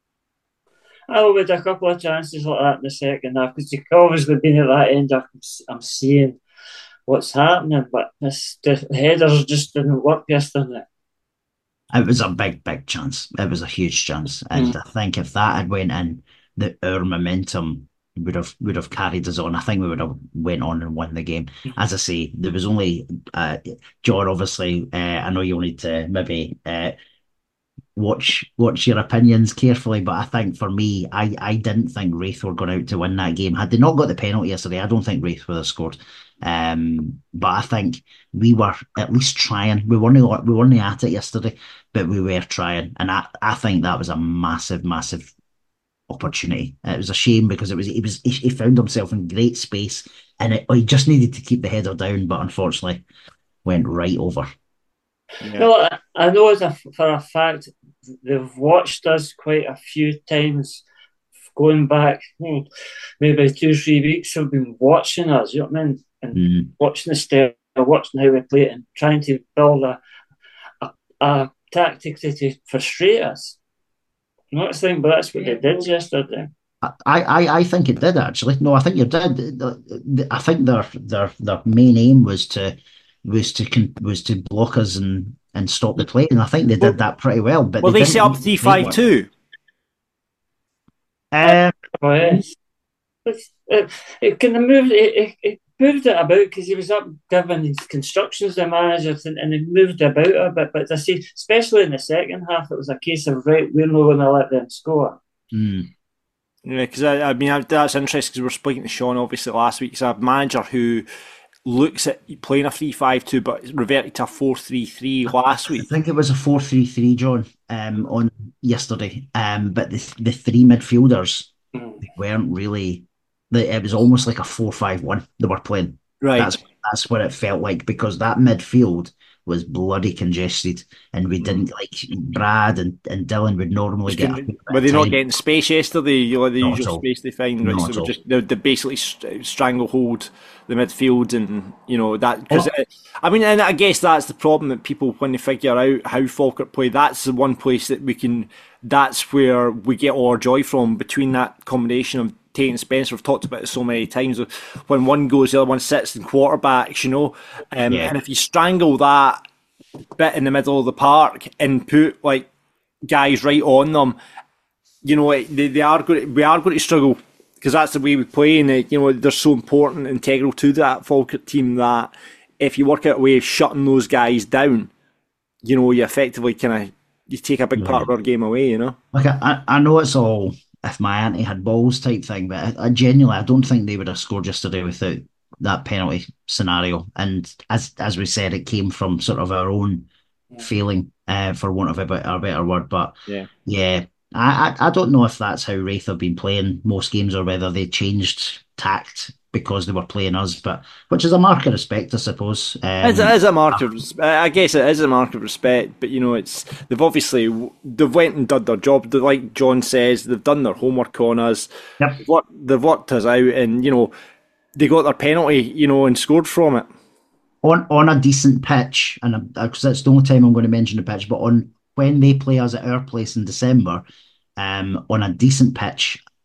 Oh, with a couple of chances like that in the second half, because you've obviously been at that end, I'm, I'm seeing what's happening, but this, the headers just didn't work yesterday. it was a big, big chance. It was a huge chance, and I think if that had went in, the our momentum would have would have carried us on. I think we would have went on and won the game. As I say, there was only uh, John. Obviously, uh, I know you'll need to maybe uh, watch watch your opinions carefully, but I think for me, I I didn't think Wraith were going out to win that game. Had they not got the penalty yesterday, I don't think Wraith would have scored. Um, but I think we were at least trying. We weren't we weren't at it yesterday, but we were trying, and I I think that was a massive, massive opportunity. It was a shame because it was he was he found himself in great space, and it, he just needed to keep the header down, but unfortunately went right over. Yeah. Well, I, I know as a, for a fact they've watched us quite a few times going back, hmm, maybe two, three weeks. Have been watching us, you know what I mean, and Mm. watching the style, watching how we play it, and trying to build a a, a tactic to, to frustrate us. I'm not saying, but that's what they did yesterday. I, I, I think it did actually. No, I think you did. The- the- I think their their their main aim was to was to con- was to block us and and stop the play, and I think they did that pretty well. But Well, they didn't set up make three the play five work. two. Um, Oh, yes. It's- It, it kind of moved it, it, it moved it about because he was up giving his constructions to the managers, and, and it moved about a bit. But I see, especially in the second half, it was a case of right, we're not going to let them score. mm. Yeah, because I, I mean that's interesting because we were speaking to Sean obviously last week. He's a manager who looks at playing a three five two, but reverted to a four three three last I week. think it was a four three three, John, um, on yesterday. Um, but the the three midfielders Mm. they weren't really. They, it was almost like a four five one they were playing. Right. That's that's what it felt like because that midfield was bloody congested, and we didn't like Brad and, and Dylan would normally get. a fair bit Were they of not time. getting space yesterday? You know, the Not at usual all. space they find, right? Not So at they all. just they, they basically st- stranglehold the midfield, and you know that because Oh. I mean, and I guess that's the problem that people when they figure out how Falkirk play, that's the one place that we can. That's where we get all our joy from between that combination of Tate and Spencer. We've talked about it so many times. When one goes, the other one sits in quarterbacks, you know. Um, Yeah. And if you strangle that bit in the middle of the park and put like guys right on them, you know, it- they, they are going to, we are going to struggle because that's the way we play, and it, you know they're so important, integral to that Falkirk team that if you work out a way of shutting those guys down, you know, you effectively kind of you take a big part of our game away, you know. Like I, I I know it's all if my auntie had balls type thing, but I, I genuinely I don't think they would have scored yesterday without that penalty scenario. And as as we said, it came from sort of our own feeling, uh, for want of a, bit, a better word. But Yeah. yeah, I, I I don't know if that's how Wraith have been playing most games or whether they changed tact because they were playing us, but which is a mark of respect, I suppose. Um, It's, it is a mark of, res- I guess it is a mark of respect, but you know, it's they've obviously they've went and done their job. They- Like John says, they've done their homework on us. Yep. They've worked, they've worked us out, and you know, they got their penalty, you know, and scored from it. on on a decent pitch, and because that's the only time I'm going to mention the pitch, but on when they play us at our place in December, um, on a decent pitch,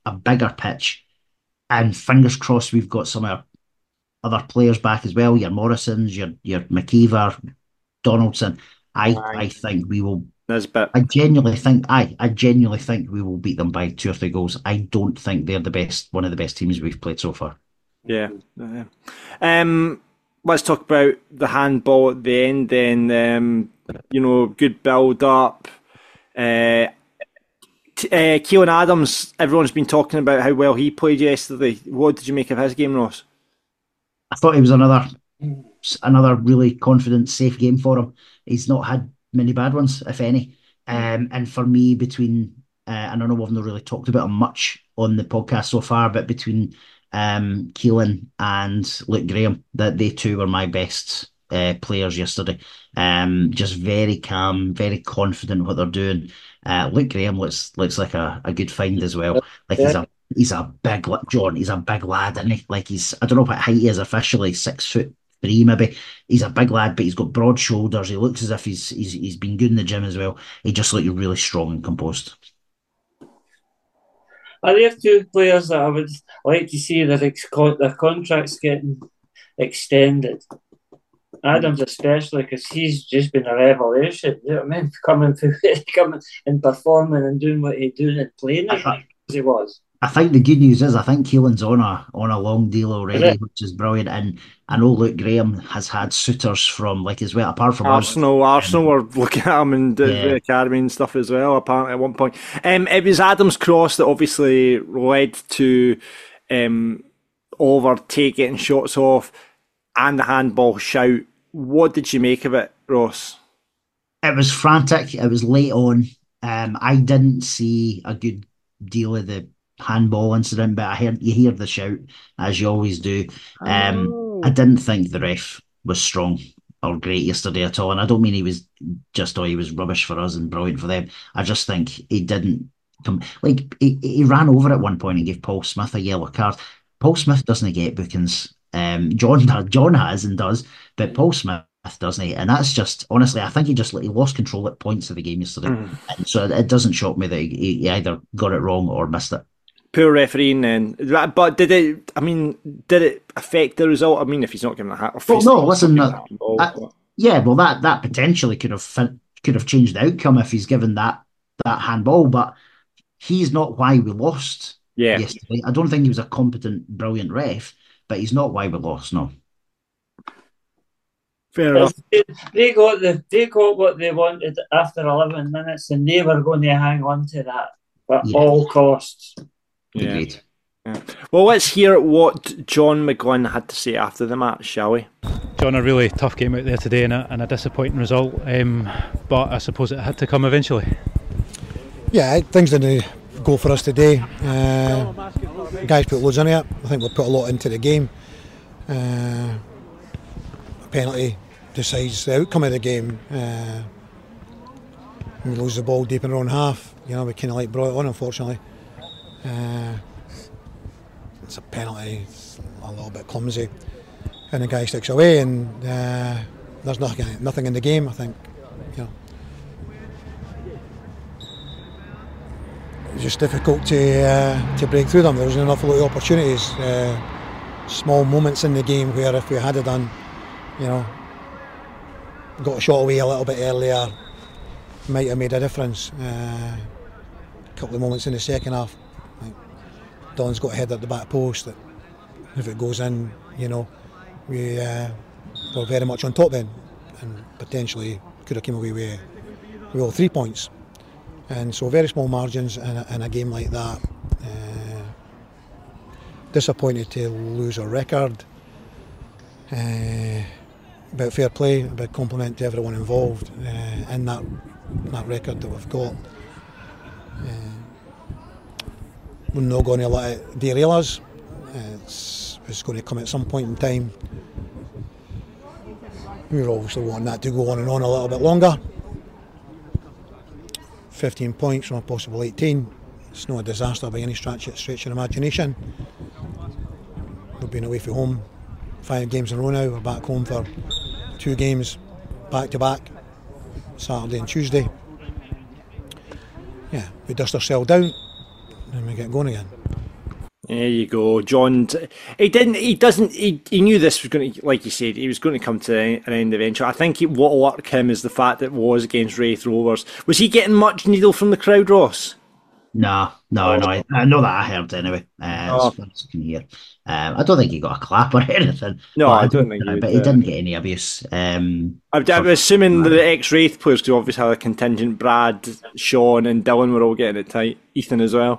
a bigger pitch, and fingers crossed we've got some of our other players back as well. Your Morrisons, your your McKeever, Donaldson. I Aye. I think we will. Nisbet. I genuinely think I I genuinely think we will beat them by two or three goals. I don't think they're the best, one of the best teams we've played so far. Yeah. yeah. Um, let's talk about the handball at the end then. Um, you know, good build up. Uh, t- uh, Keelan Adams, everyone's been talking about how well he played yesterday. What did you make of his game, Ross? I thought it was another another really confident, safe game for him. He's not had many bad ones, if any. Um, and for me, between uh, and I know we've not really talked about him much on the podcast so far, but between um, Keelan and Luke Graham, that they two were my best uh, players yesterday. Um, just very calm, very confident in what they're doing. Uh, Luke Graham looks looks like a, a good find as well. Like he's a he's a big John. He's a big lad, isn't he? Like he's I don't know what height he is officially, six foot three maybe. He's a big lad, but he's got broad shoulders. He looks as if he's he's he's been good in the gym as well. He just looks really strong and composed. Are there two players that I would like to see their ex- their contracts getting extended? Adams especially, because he's just been a revelation. You know what I mean? Coming through, coming and performing and doing what he's doing and playing as he was. I think the good news is I think Keelan's on a on a long deal already, Is it? which is brilliant. And I know Luke Graham has had suitors from like as well, apart from Arsenal, us. Arsenal were looking at him in the, Yeah. the academy and stuff as well. Apparently, at one point, um, it was Adam's cross that obviously led to um, Oliver Tate getting shots off and the handball shout. What did you make of it, Ross? It was frantic. It was late on. Um, I didn't see a good deal of the handball incident, but I heard you hear the shout as you always do. Um, Oh. I didn't think the ref was strong or great yesterday at all, and I don't mean he was just oh he was rubbish for us and brilliant for them. I just think he didn't come like he, he ran over at one point and gave Paul Smith a yellow card. Paul Smith doesn't get bookings. Um, John John has and does, but Paul Smith doesn't he? And that's just honestly, I think he just he lost control at points of the game yesterday, Mm. and so it doesn't shock me that he, he either got it wrong or missed it. Poor refereeing then. But did it, I mean, did it affect the result? I mean, if he's not giving a hat or Well, face- no, listen, uh, handball, I- Yeah, well, that that potentially could have fin- could have changed the outcome if he's given that that handball, but he's not why we lost yeah. yesterday. I don't think he was a competent, brilliant ref, but he's not why we lost. No. Fair enough. They got the they got what they wanted after eleven minutes, and they were going to hang on to that at Yeah. all costs. Yeah. Agreed. Well, let's hear what John McGlynn had to say after the match, shall we? John, a really tough game out there today and a, and a disappointing result, um, but I suppose it had to come eventually. Yeah, things didn't go for us today. Uh, guys put loads in it. I think we put a lot into the game. Uh, a penalty decides the outcome of the game. Uh, we lose the ball deep in our own half. You know, we kind of like brought it on, unfortunately. Uh, it's a penalty. It's a little bit clumsy, and the guy sticks away, and uh, there's nothing, nothing in the game. I think, you know. It's just difficult to uh, to break through them. There was an awful lot of opportunities, uh, small moments in the game where if we had it done, you know, got a shot away a little bit earlier, might have made a difference. Uh, a couple of moments in the second half, like Don's got a header at the back post that if it goes in, you know, we uh, were very much on top then, and potentially could have come away with, with all three points. And so very small margins in a, in a game like that. Uh, disappointed to lose our record. Uh, but fair play, a big compliment to everyone involved uh, in that that record that we've got. Uh, we're not going to let it derail us. It's, it's going to come at some point in time. We're obviously wanting that to go on and on a little bit longer. fifteen points from a possible eighteen. It's not a disaster by any stretch, stretch of imagination. We've been away from home five games in a row now. We're back home for two games back to back, Saturday and Tuesday. Yeah, we dust ourselves down and we get going again. There you go, John. He didn't. He doesn't. He, he knew this was going to, like you said, he was going to come to an end eventually. I think it, what will irk him is the fact that it was against Wraith Rovers. Was he getting much needle from the crowd, Ross? No, no, Oh. no. I, I know that I heard anyway. Uh, Oh. as far as I can hear. Um, I don't think he got a clap or anything. No, but I don't think he uh, would, But he uh, didn't get any abuse. Um, I'm, I'm assuming the ex-Wraith players, because obviously had a contingent. Brad, Sean, and Dylan were all getting it tight. Ethan as well.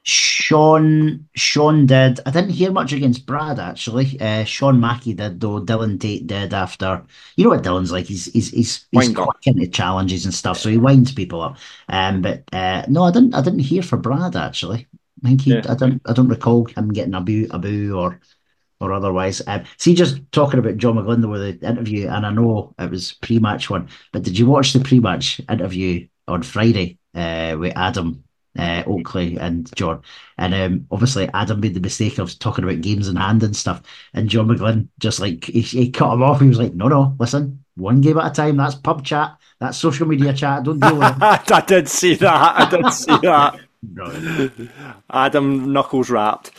Sean, Sean did. I didn't hear much against Brad actually. Uh, Sean Mackey did though. Dylan Tate did after. You know what Dylan's like. He's he's he's he's Wind up. quick into challenges and stuff, so he winds people up. Um, but uh, no, I didn't. I didn't hear for Brad actually. I think he. Yeah. I don't. I don't recall him getting a boo, a boo or or otherwise. Um, see, just talking about John McGlynn with the interview, and I know it was pre-match one, but did you watch the pre-match interview on Friday uh, with Adam? Uh, Oakley and John, and um, obviously Adam made the mistake of talking about games in hand and stuff, and John McGlynn just like he, he cut him off. He was like, "No, no, listen, one game at a time. That's pub chat. That's social media chat. Don't deal with it." I did see that. I did see that. Brilliant. Adam knuckles wrapped.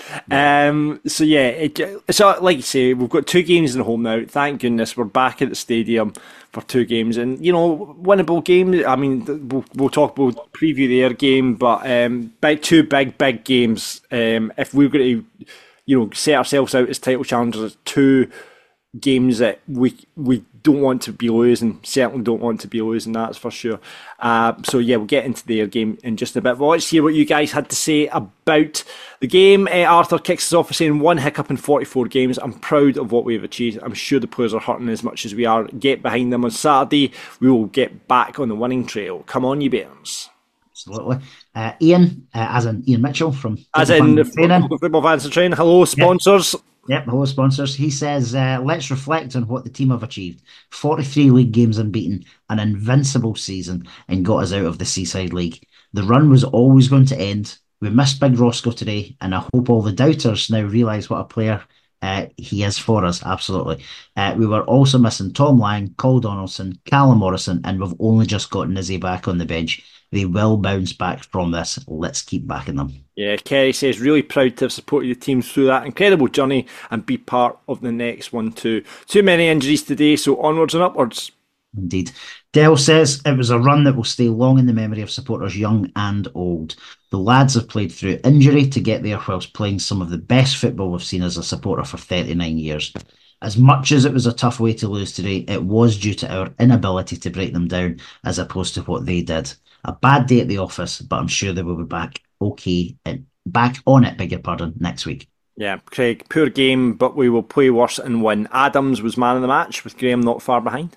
Um, so yeah, it, so like you say, we've got two games in home now. Thank goodness we're back at the stadium for two games, and you know, winnable games. I mean, we'll, we'll talk. We'll preview their game, but um, big two big big games. Um, if we're going to, you know, set ourselves out as title challengers, two games that we we don't want to be losing, certainly don't want to be losing, that's for sure. Uh, so yeah, we'll get into their game in just a bit. But let's hear what you guys had to say about the game. Uh, Arthur kicks us off for saying one hiccup in forty-four games. I'm proud of what we've achieved. I'm sure the players are hurting as much as we are. Get behind them on Saturday. We will get back on the winning trail. Come on, you Bears. Absolutely. Uh, Ian, uh, as in Ian Mitchell from As Football in the Fans Training. Football Fans and Train. Hello, sponsors. Yep, hello sponsors. He says, uh, let's reflect on what the team have achieved. forty-three league games unbeaten, an invincible season, and got us out of the Seaside League. The run was always going to end. We missed Big Roscoe today, and I hope all the doubters now realise what a player uh, he is for us. Absolutely. Uh, we were also missing Tom Lang, Cole Donaldson, Callum Morrison, and we've only just got Nizzy back on the bench. They will bounce back from this. Let's keep backing them. Yeah, Kerry says, really proud to have supported the team through that incredible journey and be part of the next one too. Too many injuries today, so onwards and upwards. Indeed. Dell says it was a run that will stay long in the memory of supporters young and old. The lads have played through injury to get there whilst playing some of the best football we've seen as a supporter for thirty-nine years. As much as it was a tough way to lose today, it was due to our inability to break them down as opposed to what they did. A bad day at the office, but I'm sure they will be back okay and back on it, beg your pardon, next week. Yeah, Craig, poor game, but we will play worse and win. Adams was man of the match, with Graham not far behind.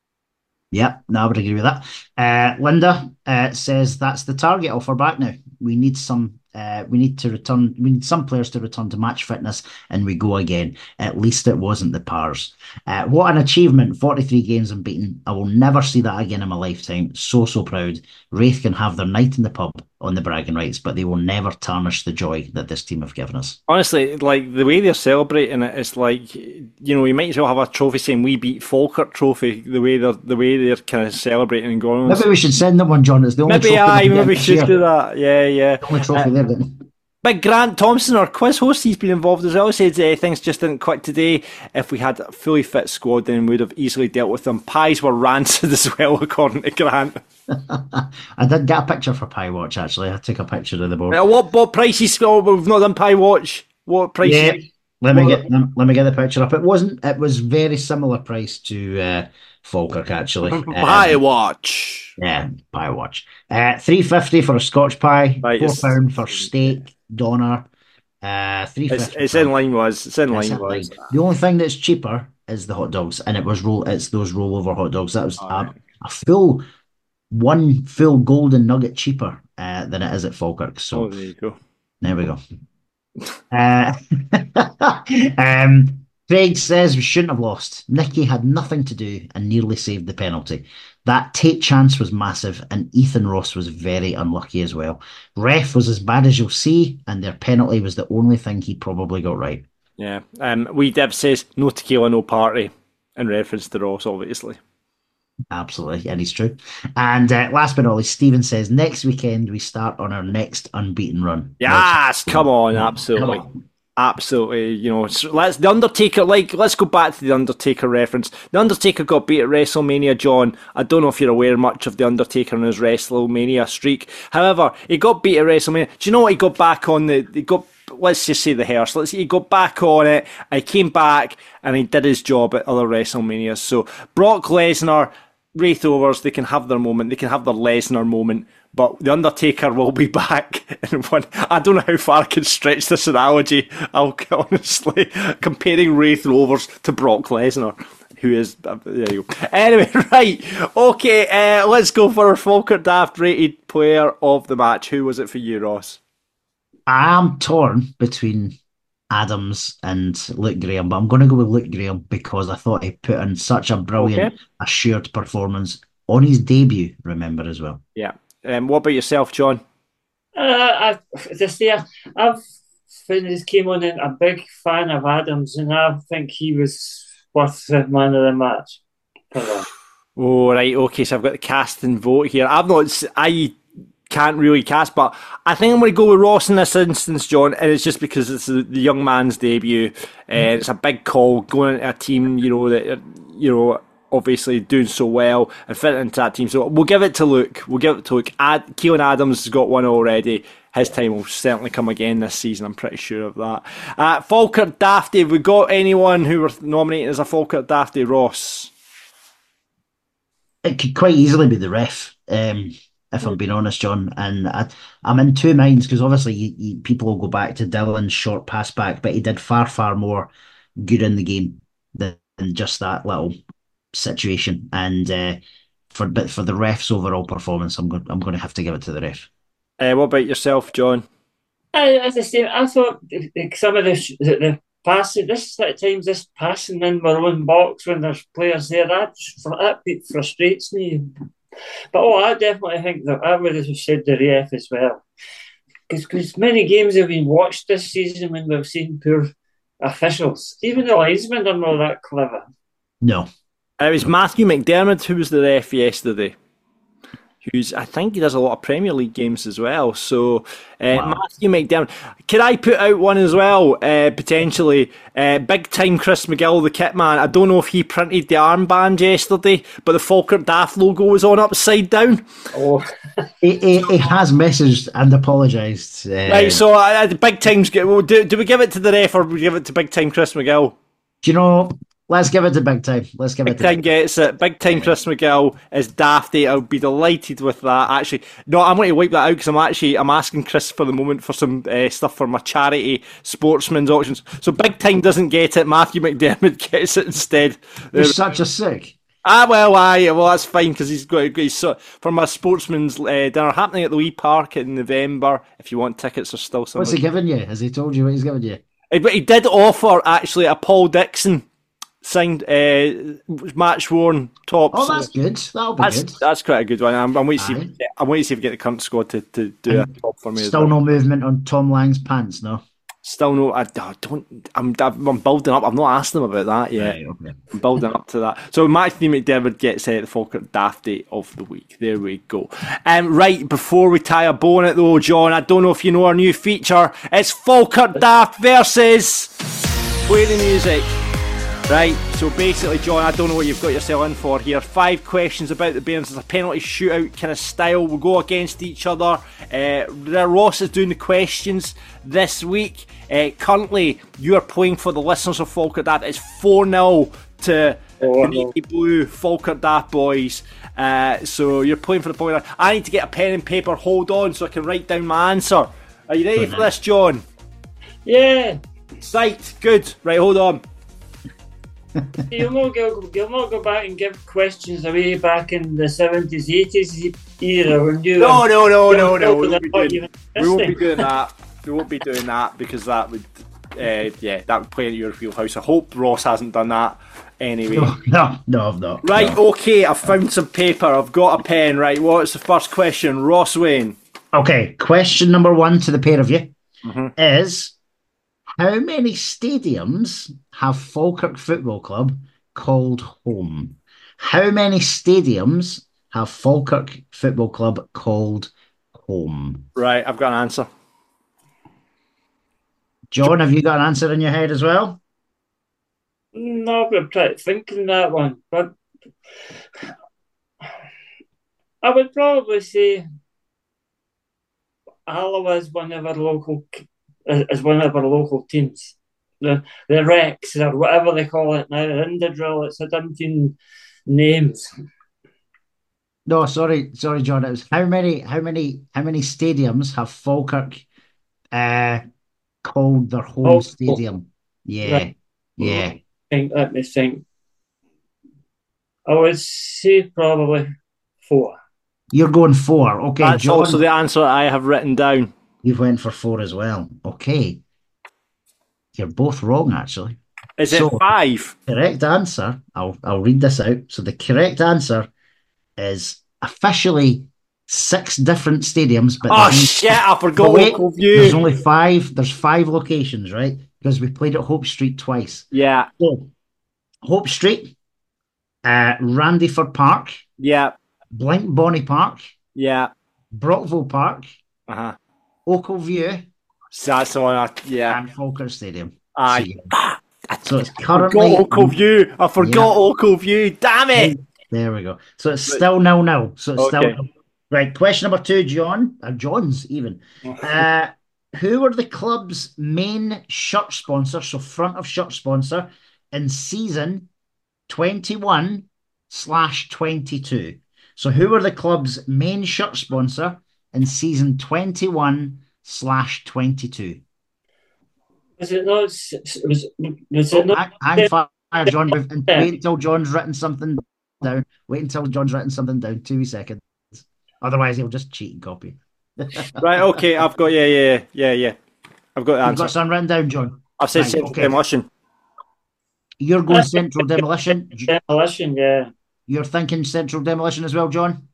Yep, no, I would agree with that. Uh, Linda uh, says that's the target offer back now. We need some. Uh, we need to return. We need some players to return to match fitness, and we go again. At least it wasn't the Pars. Uh, what an achievement! forty-three games unbeaten. I will never see that again in my lifetime. So so proud. Wraith can have their night in the pub on the bragging rights, but they will never tarnish the joy that this team have given us. Honestly, like the way they're celebrating it, it's like, you know, we might as well have a trophy saying we beat Falkirk trophy. The way they're the way they're kind of celebrating and going. Maybe we should send them one, John. It's the only Maybe trophy I they maybe get we this should year. do that. Yeah, yeah. The only trophy Uh, they're getting. Big Grant Thompson, our quiz host, he's been involved as well. Said uh, things just didn't click today. If we had a fully fit squad, then we would have easily dealt with them. Pies were rancid as well, according to Grant. I did get a picture for Pie Watch, actually. I took a picture of the board. Uh, what what prices? Oh, we've not done Pie Watch. What prices? Yeah, let me What- get let, let me get the picture up. It wasn't. It was very similar price to uh, Falkirk, actually. Um, Pie Watch. Yeah, Pie Watch. Uh, three fifty for a Scotch pie. Right, four it's- pound for steak, doner. Uh, three It's, fifty. it's in line was. It's in line was. The only thing that's cheaper is the hot dogs, and it was roll. It's those rollover hot dogs. That was a, a full one full golden nugget cheaper uh, than it is at Falkirk. So. Oh, there you go. There we go. Uh, um, Craig says we shouldn't have lost. Nicky had nothing to do and nearly saved the penalty. That Tate chance was massive, and Ethan Ross was very unlucky as well. Ref was as bad as you'll see, and their penalty was the only thing he probably got right. Yeah. Um. We Dev says no tequila, no party, in reference to Ross, obviously. Absolutely, and he's true. And uh, last but not least, Stephen says next weekend we start on our next unbeaten run. Yes, come on, Come absolutely. on. Absolutely, you know, so let's the Undertaker. Like, let's go back to the Undertaker reference. The Undertaker got beat at WrestleMania, John. I don't know if you're aware much of the Undertaker and his WrestleMania streak. However, he got beat at WrestleMania. Do you know what? He got back on the. He got. Let's just say the hearse. Let's. He got back on it. And he came back and he did his job at other WrestleManias. So Brock Lesnar, Wraith Overs, they can have their moment. They can have their Lesnar moment. But the Undertaker will be back in one. I don't know how far I can stretch this analogy. I'll honestly comparing Wraith Rovers to Brock Lesnar, who is uh, there you go. Anyway, right, okay. Uh, let's go for our Falkirk Daft rated player of the match. Who was it for you, Ross? I am torn between Adams and Luke Graham, but I'm going to go with Luke Graham because I thought he put in such a brilliant, Okay. assured performance on his debut. Remember as well. Yeah. Um, what about yourself, John? Uh, I, this year, I've when this came on in, a big fan of Adams, and I think he was worth the man of the match. For that. Oh, right, okay, so I've got the cast and vote here. I've not, s- I can't really cast, but I think I'm going to go with Ross in this instance, John, and it's just because it's the the young man's debut, and it's a big call going into a team, you know, that, uh, you know, obviously doing so well and fitting into that team. So we'll give it to Luke. We'll give it to Luke. Ad- Keelan Adams has got one already. His time will certainly come again this season. I'm pretty sure of that. Uh, Falkirk Dafty. Have we got anyone who were nominated as a Falkirk Dafty, Ross? It could quite easily be the ref, um, if I'm being honest, John. And I, I'm in two minds because obviously you, you, people will go back to Dylan's short pass back, but he did far, far more good in the game than, than just that little situation. And uh, for but for the ref's overall performance, I'm going I'm going to have to give it to the ref. Uh, what about yourself, John? I, as I say, I thought like, some of the, the, the passing, this at times, this passing in my own box when there's players there, that, that bit frustrates me. But oh, I definitely think that I would have said the ref as well. Because many games have been watched this season when we've seen poor officials. Even the linesmen are not that clever. No, It was Matthew McDermott who was the ref yesterday. Who's I think he does a lot of Premier League games as well. So uh, Wow. Matthew McDermott. Could I put out one as well? Uh, potentially, uh, big time Chris McGill, the kit man. I don't know if he printed the armband yesterday, but the Falkirk Daft logo was on upside down. Oh, he, he, he has messaged and apologised. Uh, Right. So uh, the big times. Well, do do we give it to the ref or do we give it to big time Chris McGill? do you know? Let's give it to big time. Let's give Big it to time big gets it. Big time Chris McGill is dafty. I'll be delighted with that. Actually, no, I'm going to wipe that out because I'm actually I'm asking Chris for the moment for some uh, stuff for my charity sportsman's auctions. So big time doesn't get it. Matthew McDermott gets it instead. You're such a sick. Ah, well, aye, well that's fine because he's got he's so, for my sportsman's uh, dinner happening at the Wee Park in November. If you want tickets, there's still some. What's he giving you? Has he told you what he's giving you? He, but he did offer actually a Paul Dixon signed uh, match worn top. Oh, so that's good. That'll be that's good. that's quite a good one. I'm, I'm waiting to see. Aye. If, I'm waiting to see if we get the current squad to, to do a top for me. as Still well. no movement on Tom Lang's pants, no? Still no. I, I don't. I'm I'm building up. I've not asked them about that yet. Right, okay. I'm building up to that. So Matthew McDermott gets uh, the Falkirk Dafty of the week. There we go. Um, right before we tie a bow on it though, John, I don't know if you know our new feature. It's Falkirk Daft versus Play the Music. Right, so basically, John, I don't know what you've got yourself in for here. Five questions about the Bairns. It's a penalty shootout kind of style. We'll go against each other. Uh, Ross is doing the questions this week. Uh, currently, you are playing for the listeners of Falkirk Daft. It's four nil to Oh, the no. Navy Blue Falkirk Daft boys. Uh, so you're playing for the point. I need to get a pen and paper. Hold on so I can write down my answer. Are you ready for this, John? yeah. Right, good. Right, hold on. You'll not, go, you'll not go back and give questions away back in the seventies, eighties era when you No, were- no, no, you no, were no. We not won't be even doing, we won't be listening. doing that. We won't be doing that because that would, uh, yeah, that would play into your wheelhouse. I hope Ross hasn't done that anyway. No, no, no, I've not. Right, no. okay, I've found some paper. I've got a pen. Right, what's the first question? Ross Wayne. Okay, question number one to the pair of you Mhm. is how many stadiums have Falkirk Football Club called home? How many stadiums have Falkirk Football Club called home? Right, I've got an answer. John, have you got an answer in your head as well? No, but I'm trying to think in that one. But I would probably say Alloa is one of our local is one of our local teams. The the Rex or whatever they call it now, Indadrill, it's a dumping names. No, sorry, sorry, John. It was how many, how many, how many stadiums have Falkirk uh, called their home Oh, stadium? Yeah, right. yeah. Think, let me think. I would say probably four. You're going four. Okay, That's John. also the answer I have written down. You've went for four as well. Okay. You're both wrong, actually. Is it So, five? Correct answer. I'll I'll read this out. So the correct answer is officially six different stadiums, but Oh there's only- shit! I but forgot wait, Local there's View. only five. There's five locations, right? Because we played at Hope Street twice. Yeah, So Hope Street, uh, Randyford Park, yeah, Blink Bonnie Park, yeah. Brockville Park, Uh huh. Oakle View, So that's the one. I, yeah. and Falkirk Stadium. Aye. So it's I forgot currently Oakle View. I forgot Yeah. Oakle View. Damn it! There we go. So it's still nil nil. So it's Okay. still right. Question number two, John, or John's even. Uh, who were the club's main shirt sponsor? So front of shirt sponsor in season twenty-one slash twenty-two. So who were the club's main shirt sponsor in season twenty-one slash twenty-two? Was it not? s- s- Was, was Oh, it not? hang, hang fire, John. And wait until John's written something down. Wait until John's written something down. Two seconds. Otherwise, he'll just cheat and copy. Right. Okay. I've got. Yeah. Yeah. Yeah. Yeah. I've got the You've answer. got something written down, John. I've said Right, Central okay. Demolition. You're going Central Demolition. Demolition, yeah. You're thinking Central Demolition as well, John?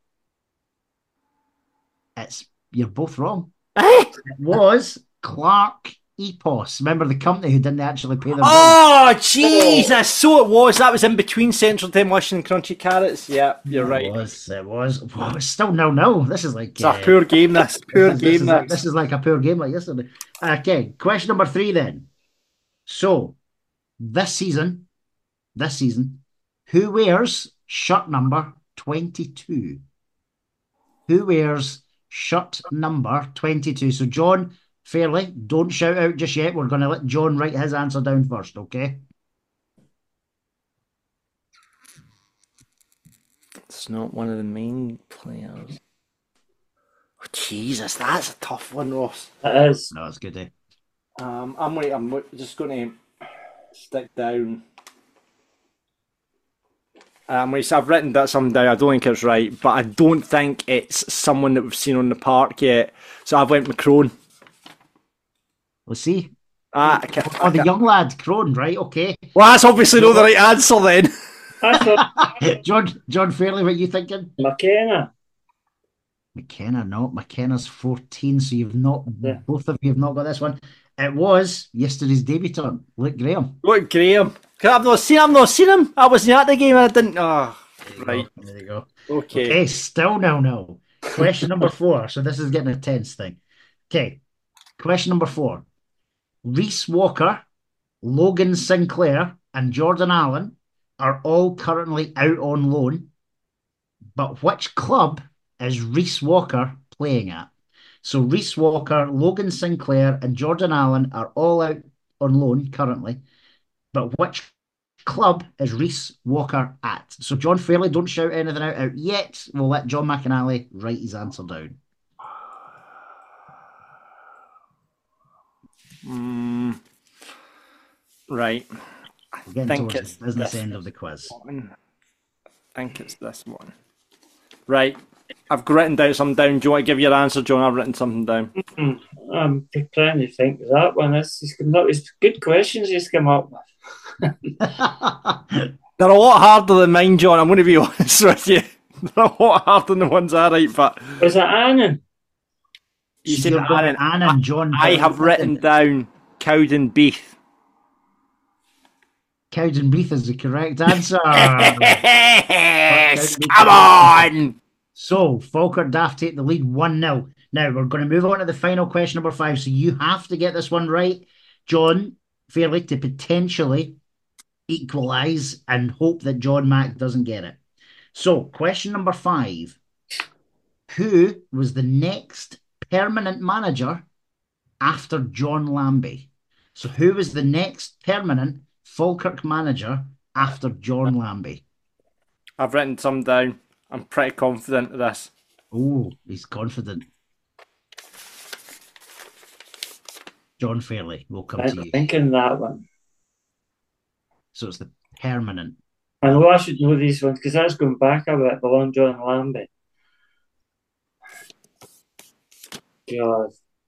It's You're both wrong. It was Clark Epos. Remember the company who didn't actually pay their bills? Oh Jesus! So it was. That was in between Central Demolition and Crunchy Carrots. Yeah, you're right. It was. It was. Well, it's still no no. This is like It's a poor game. This poor this, game. This is, like, This. this is like a poor game like yesterday. Okay, question number three then. So, this season, this season, who wears shirt number twenty-two? Who wears shirt number twenty-two? So, John, Fairley, don't shout out just yet. We're going to let John write his answer down first, okay? It's not one of the main players. Oh, Jesus, that's a tough one, Ross. It is. No, it's good, eh? Um, I'm wait, I'm just going to stick down. Um, wait, so I've written that something down. I don't think it's right, but I don't think it's someone that we've seen on the park yet. So I've went with Crone. We'll see. Ah, I can't, Oh, I the can't- young lad, Crone, right? Okay. Well, that's obviously not the right answer then. I thought John, John Fairley, what are you thinking? McKenna. McKenna, no. McKenna's fourteen, so you've not, Yeah. both of you have not got this one. It was yesterday's debutant, Luke Graham. Look, Graham. 'Cause I've not seen. I've not seen him. I wasn't at the game. And I didn't. Oh, There you right. go. There you go. Okay. Okay, still no, no. Question number four. So this is getting a tense thing. Okay, question number four. Reese Walker, Logan Sinclair, and Jordan Allen are all currently out on loan. But which club is Reese Walker playing at? So Reese Walker, Logan Sinclair, and Jordan Allen are all out on loan currently. But which club is Reese Walker at? So John Fairley, don't shout anything out, out yet. We'll let John McAnally write his answer down. Mm, right. We're getting think towards it's the business this end of the quiz. one. I think it's this one. Right. I've written down something down. Do you want to give your answer, John? I've written something down. I'm trying to think of that one. This he's come up with good questions he's come up with. They're a lot harder than mine, John. I'm going to be honest with you. They're a lot harder than the ones I write, but Was it Annan? you So said you're going Aaron. Anna and John. I have written down Cowden Beath. Cowdenbeath is the correct answer. Yes! Come on! So, Falkirk Daft take the lead one nil. Now, we're going to move on to the final question, number five. So you have to get this one right, John, fairly, to potentially equalise and hope that John Mack doesn't get it. So, question number five. Who was the next permanent manager after John Lambie? So who was the next permanent Falkirk manager after John Lambie? I've written some down. I'm pretty confident of this. Oh, he's confident. John Fairley, we'll come I'm to you. thinking that one. So it's the permanent. I know I should know these ones because that's going back a bit, the long John Lambie. God.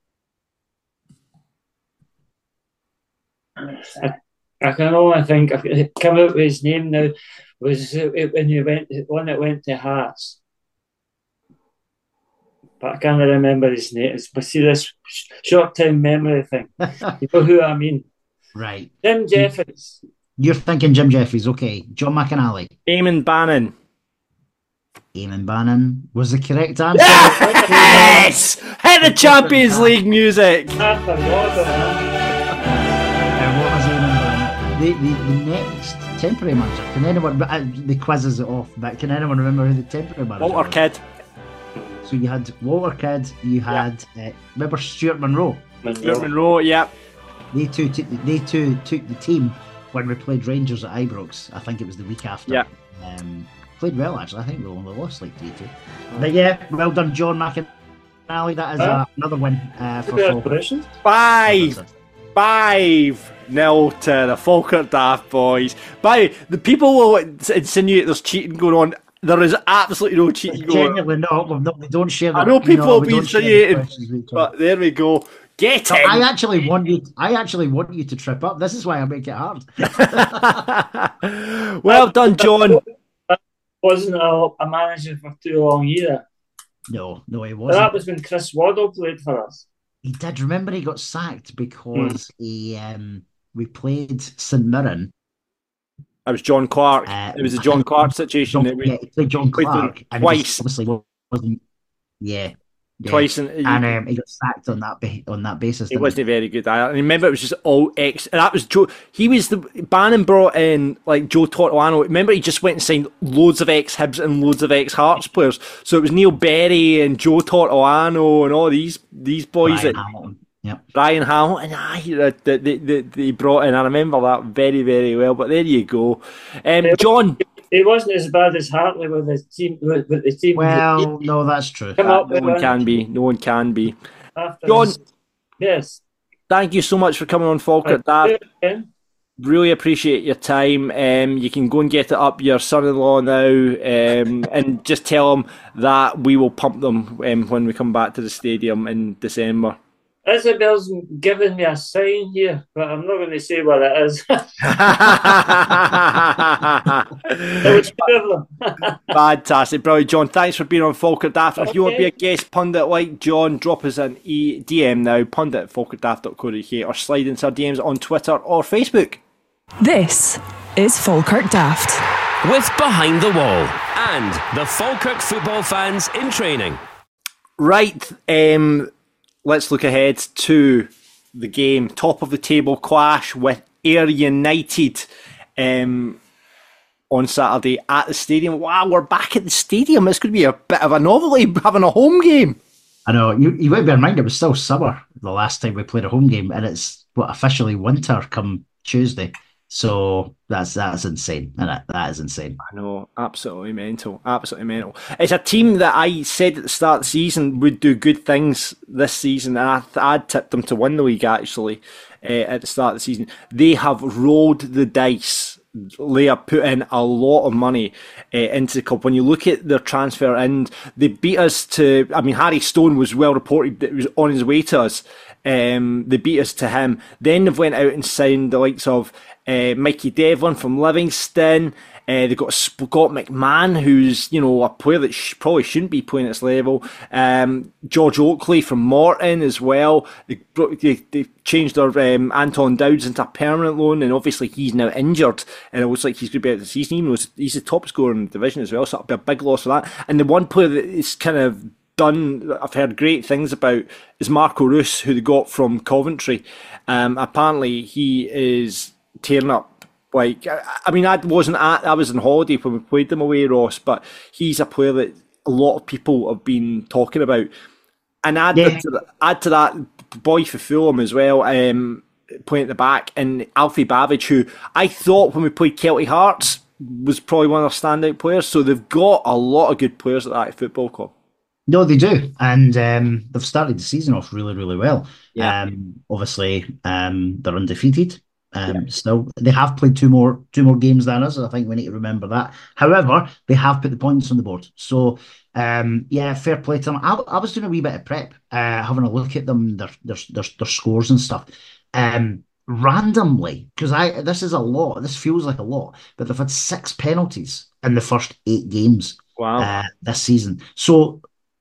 I, I can only think, I come out with his name now, was it when he went, the one that went to Hearts. But I can't remember his name. But see, this short-term memory thing. You know who I mean? Right. Jim Jeffries. You're thinking Jim Jeffries, okay. John McAnally. Eamon Bannon. Eamon Bannon was the correct answer. Yes! Hit the Champions League music! I forgot that. And what was Eamon Bannon? The, the, the next temporary manager. Can anyone, uh, the quiz is off, but can anyone remember who the temporary manager Walter was? Kidd. So you had Walter Kidd, you had, uh, remember Stuart Monroe? Stuart Monroe, yep. They two, took the, they two took the team when we played Rangers at Ibrox. I think it was the week after. Yeah. Um, played well, actually. I think we only lost like three two. But yeah, well done, John McAnally. That is uh, another win uh, for Falkirk. Five! Five nil to the Falkirk Daft boys. By the people will insinuate there's cheating going on. There is absolutely no cheating going on. Genuinely not. Well, no, we don't share the, I know people you know, will be insinuating, but there we go. Get so in. I actually want you. I actually want you to trip up. This is why I make it hard. Well done, John. Wasn't a, a manager for too long either. No, no, he But wasn't. that was when Chris Waddle played for us. He did. Remember, he got sacked because he um, we played St Mirren. It was John Clark. Uh, it was a John Clark situation. John, we yeah, he played John played Clark and he twice. just obviously wasn't. Yeah, yeah. Twice, in, and um, he got sacked on that ba- on that basis. He didn't wasn't very good. I remember it was just all ex. And that was Joe. He was the Bannon brought in like Joe Tortolano. Remember, he just went and signed loads of ex Hibs and loads of ex Hearts players. So it was Neil Berry and Joe Tortolano and all these these boys Brian that Hamilton. Yep. Brian Hamilton. Ah, that they, they, they, they brought in. I remember that very very well. But there you go, um, John. He wasn't as bad as Hartley with his team. With, with the team. Well, no, that's true. Come Uh, up no with one one can be. No one can be. after John, his- Yes. thank you so much for coming on Falkirk Daft. Again. Really appreciate your time. Um, you can go and get it up your son-in-law now, um, and just tell him that we will pump them um, when we come back to the stadium in December. Isabel's giving me a sign here, but I'm not going to say what it is. There was two of them. Fantastic, brilliant, John. Thanks for being on Falkirk Daft. If you want to be a Okay. guest pundit like John, drop us an e- D M now, pundit at falkirk daft dot co dot U K, or slide into our D Ms on Twitter or Facebook. This is Falkirk Daft. With Behind the Wall and the Falkirk football fans in training. Right, um, let's look ahead to the game. Top of the table clash with Ayr United um, on Saturday at the stadium. Wow, we're back at the stadium. It's going to be a bit of a novelty having a home game. I know. You you might bear in mind it was still summer the last time we played a home game, and it's what officially winter come Tuesday. So that's that's insane. Isn't it? That is insane. I know, absolutely mental, absolutely mental. It's a team that I said at the start of the season would do good things this season, and I th- I'd tipped them to win the league actually uh, at the start of the season. They have rolled the dice. They are putting a lot of money uh, into the club. When you look at their transfer end, they beat us to. I mean, Harry Stone was well reported that he was on his way to us. Um, they beat us to him. Then they've went out and signed the likes of uh, Mikey Devlin from Livingston. Uh, they've got Scott McMahon, who's, you know, a player that sh- probably shouldn't be playing at this level. Um, George Oakley from Morton as well. They, they, they changed their um, Anton Dowds into a permanent loan, and obviously he's now injured, and it looks like he's going to be out of the season. Even though he's the top scorer in the division as well, so that'll be a big loss for that. And the one player that is kind of done, I've heard great things about, is Marco Roos, who they got from Coventry. Um, apparently he is tearing up. Like, I mean, I wasn't at, I was on holiday when we played them away, Ross, but he's a player that a lot of people have been talking about. And add, yeah. to, the, add to that, boy for Fulham as well, um, playing at the back, and Alfie Babbage, who I thought when we played Kelty Hearts was probably one of their standout players. So they've got a lot of good players at that football club. No, they do, and um, they've started the season off really, really well. Yeah. Um, obviously, um, they're undefeated. Um, yeah. Still, they have played two more two more games than us. I think we need to remember that. However, they have put the points on the board. So, um, yeah, fair play to them. I, I was doing a wee bit of prep, uh, having a look at them, their their their, their scores and stuff. Um, randomly, because I this is a lot. This feels like a lot, but they've had six penalties in the first eight games. Wow. Uh, this season. So.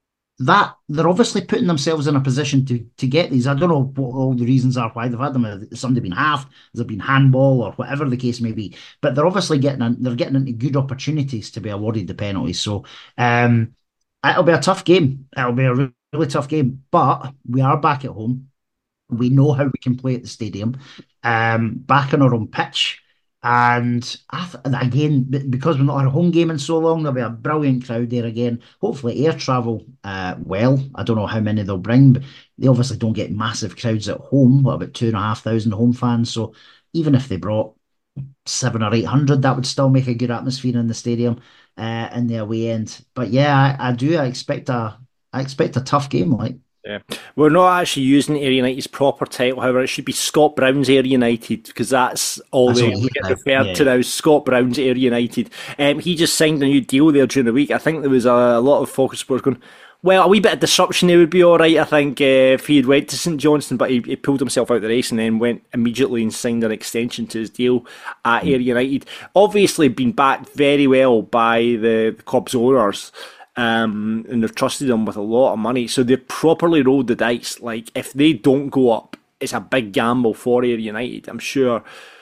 That they're obviously putting themselves in a position to to get these. I don't know what all the reasons are why they've had them. Has somebody been half? Has there been handball or whatever the case may be? But they're obviously getting in, they're getting into good opportunities to be awarded the penalties. So um, it'll be a tough game. It'll be a really, really tough game. But we are back at home. We know how we can play at the stadium. Um, back on our own pitch. And I th- again, because we've not had a home game in so long, there'll be a brilliant crowd there again. Hopefully, air travel uh, well. I don't know how many they'll bring, but they obviously don't get massive crowds at home. What, about two and a half thousand home fans? So even if they brought seven or eight hundred, that would still make a good atmosphere in the stadium uh, in the away end. But yeah, I, I do. I expect a, I expect a tough game, like. Yeah, we're not actually using Ayr United's proper title. However, it should be Scott Brown's Ayr United, because that's all that's they get referred yeah. to now. Scott Brown's Ayr United. Um, he just signed a new deal there during the week. I think there was a, a lot of focus sports going, well, a wee bit of disruption there would be all right, I think, uh, if he had went to St Johnstone, but he, he pulled himself out of the race and then went immediately and signed an extension to his deal at mm. Ayr United. Obviously been backed very well by the, the club's owners. Um, and they've trusted them with a lot of money, so they've properly rolled the dice. Like, if they don't go up, it's a big gamble for Ayr United. I'm sure uh,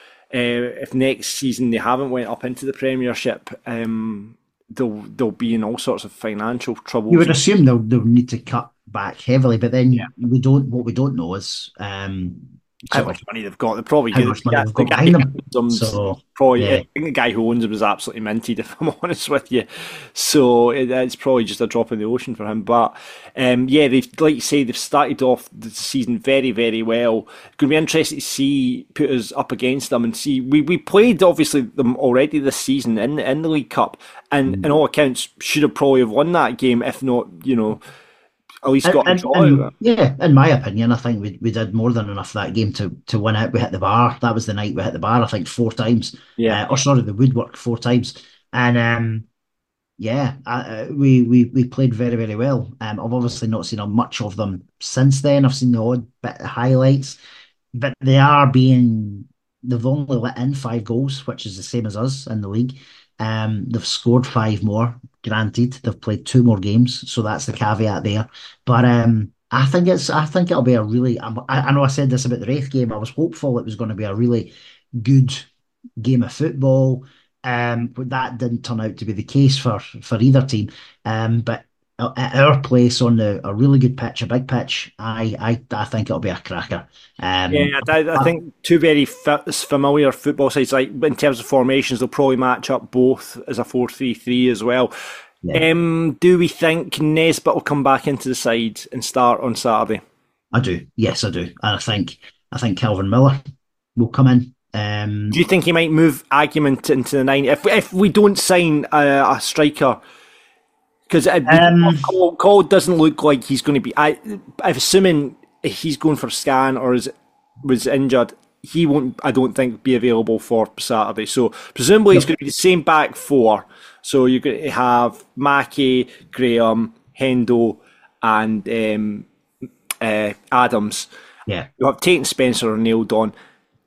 if next season they haven't went up into the Premiership, um, they'll they'll be in all sorts of financial trouble. You would assume they'll they'll need to cut back heavily, but then yeah. we don't. What we don't know is um, how much money they've got. They're probably how much money they've got behind them. them so, probably, yeah. I think the guy who owns them is absolutely minted, if I'm honest with you. So it, it's probably just a drop in the ocean for him. But um, yeah, they've, like you say, they've started off the season very, very well. It's going to be interesting to see, put us up against them and see. We we played obviously them already this season in in the League Cup, and mm. in all accounts should have probably have won that game, if not, you know. At least got and, a draw and, out of it. Yeah, in my opinion, I think we we did more than enough that game to to win it. We hit the bar. That was the night we hit the bar, I think, four times. Yeah. Uh, or sorry, the woodwork four times. And um, yeah, uh, we, we we played very, very well. Um, I've obviously not seen much of them since then. I've seen the odd bit of highlights, but they are being, they've only let in five goals, which is the same as us in the league. Um, they've scored five more. Granted, they've played two more games, so that's the caveat there. But um, I think it's, I think it'll be a really. I, I know I said this about the Wraith game. I was hopeful it was going to be a really good game of football. Um, but that didn't turn out to be the case for for either team. Um, but at our place on the a really good pitch, a big pitch, I I, I think it'll be a cracker. Um, yeah, I, I think two very familiar football sides. Like in terms of formations, they'll probably match up both as a four three three as well. Yeah. Um, do we think Nesbitt will come back into the side and start on Saturday? I do. Yes, I do. And I think I think Calvin Miller will come in. Um, do you think he might move Argument into the nine if if we don't sign a, a striker? Because um, Cole, Cole doesn't look like he's going to be. I, I'm assuming he's going for a scan or is was injured. He won't, I don't think, be available for Saturday. So presumably it's going to be the same back four. So you're going to have Mackey, Graham, Hendo, and um, uh, Adams. Yeah, you have Tate and Spencer are nailed on.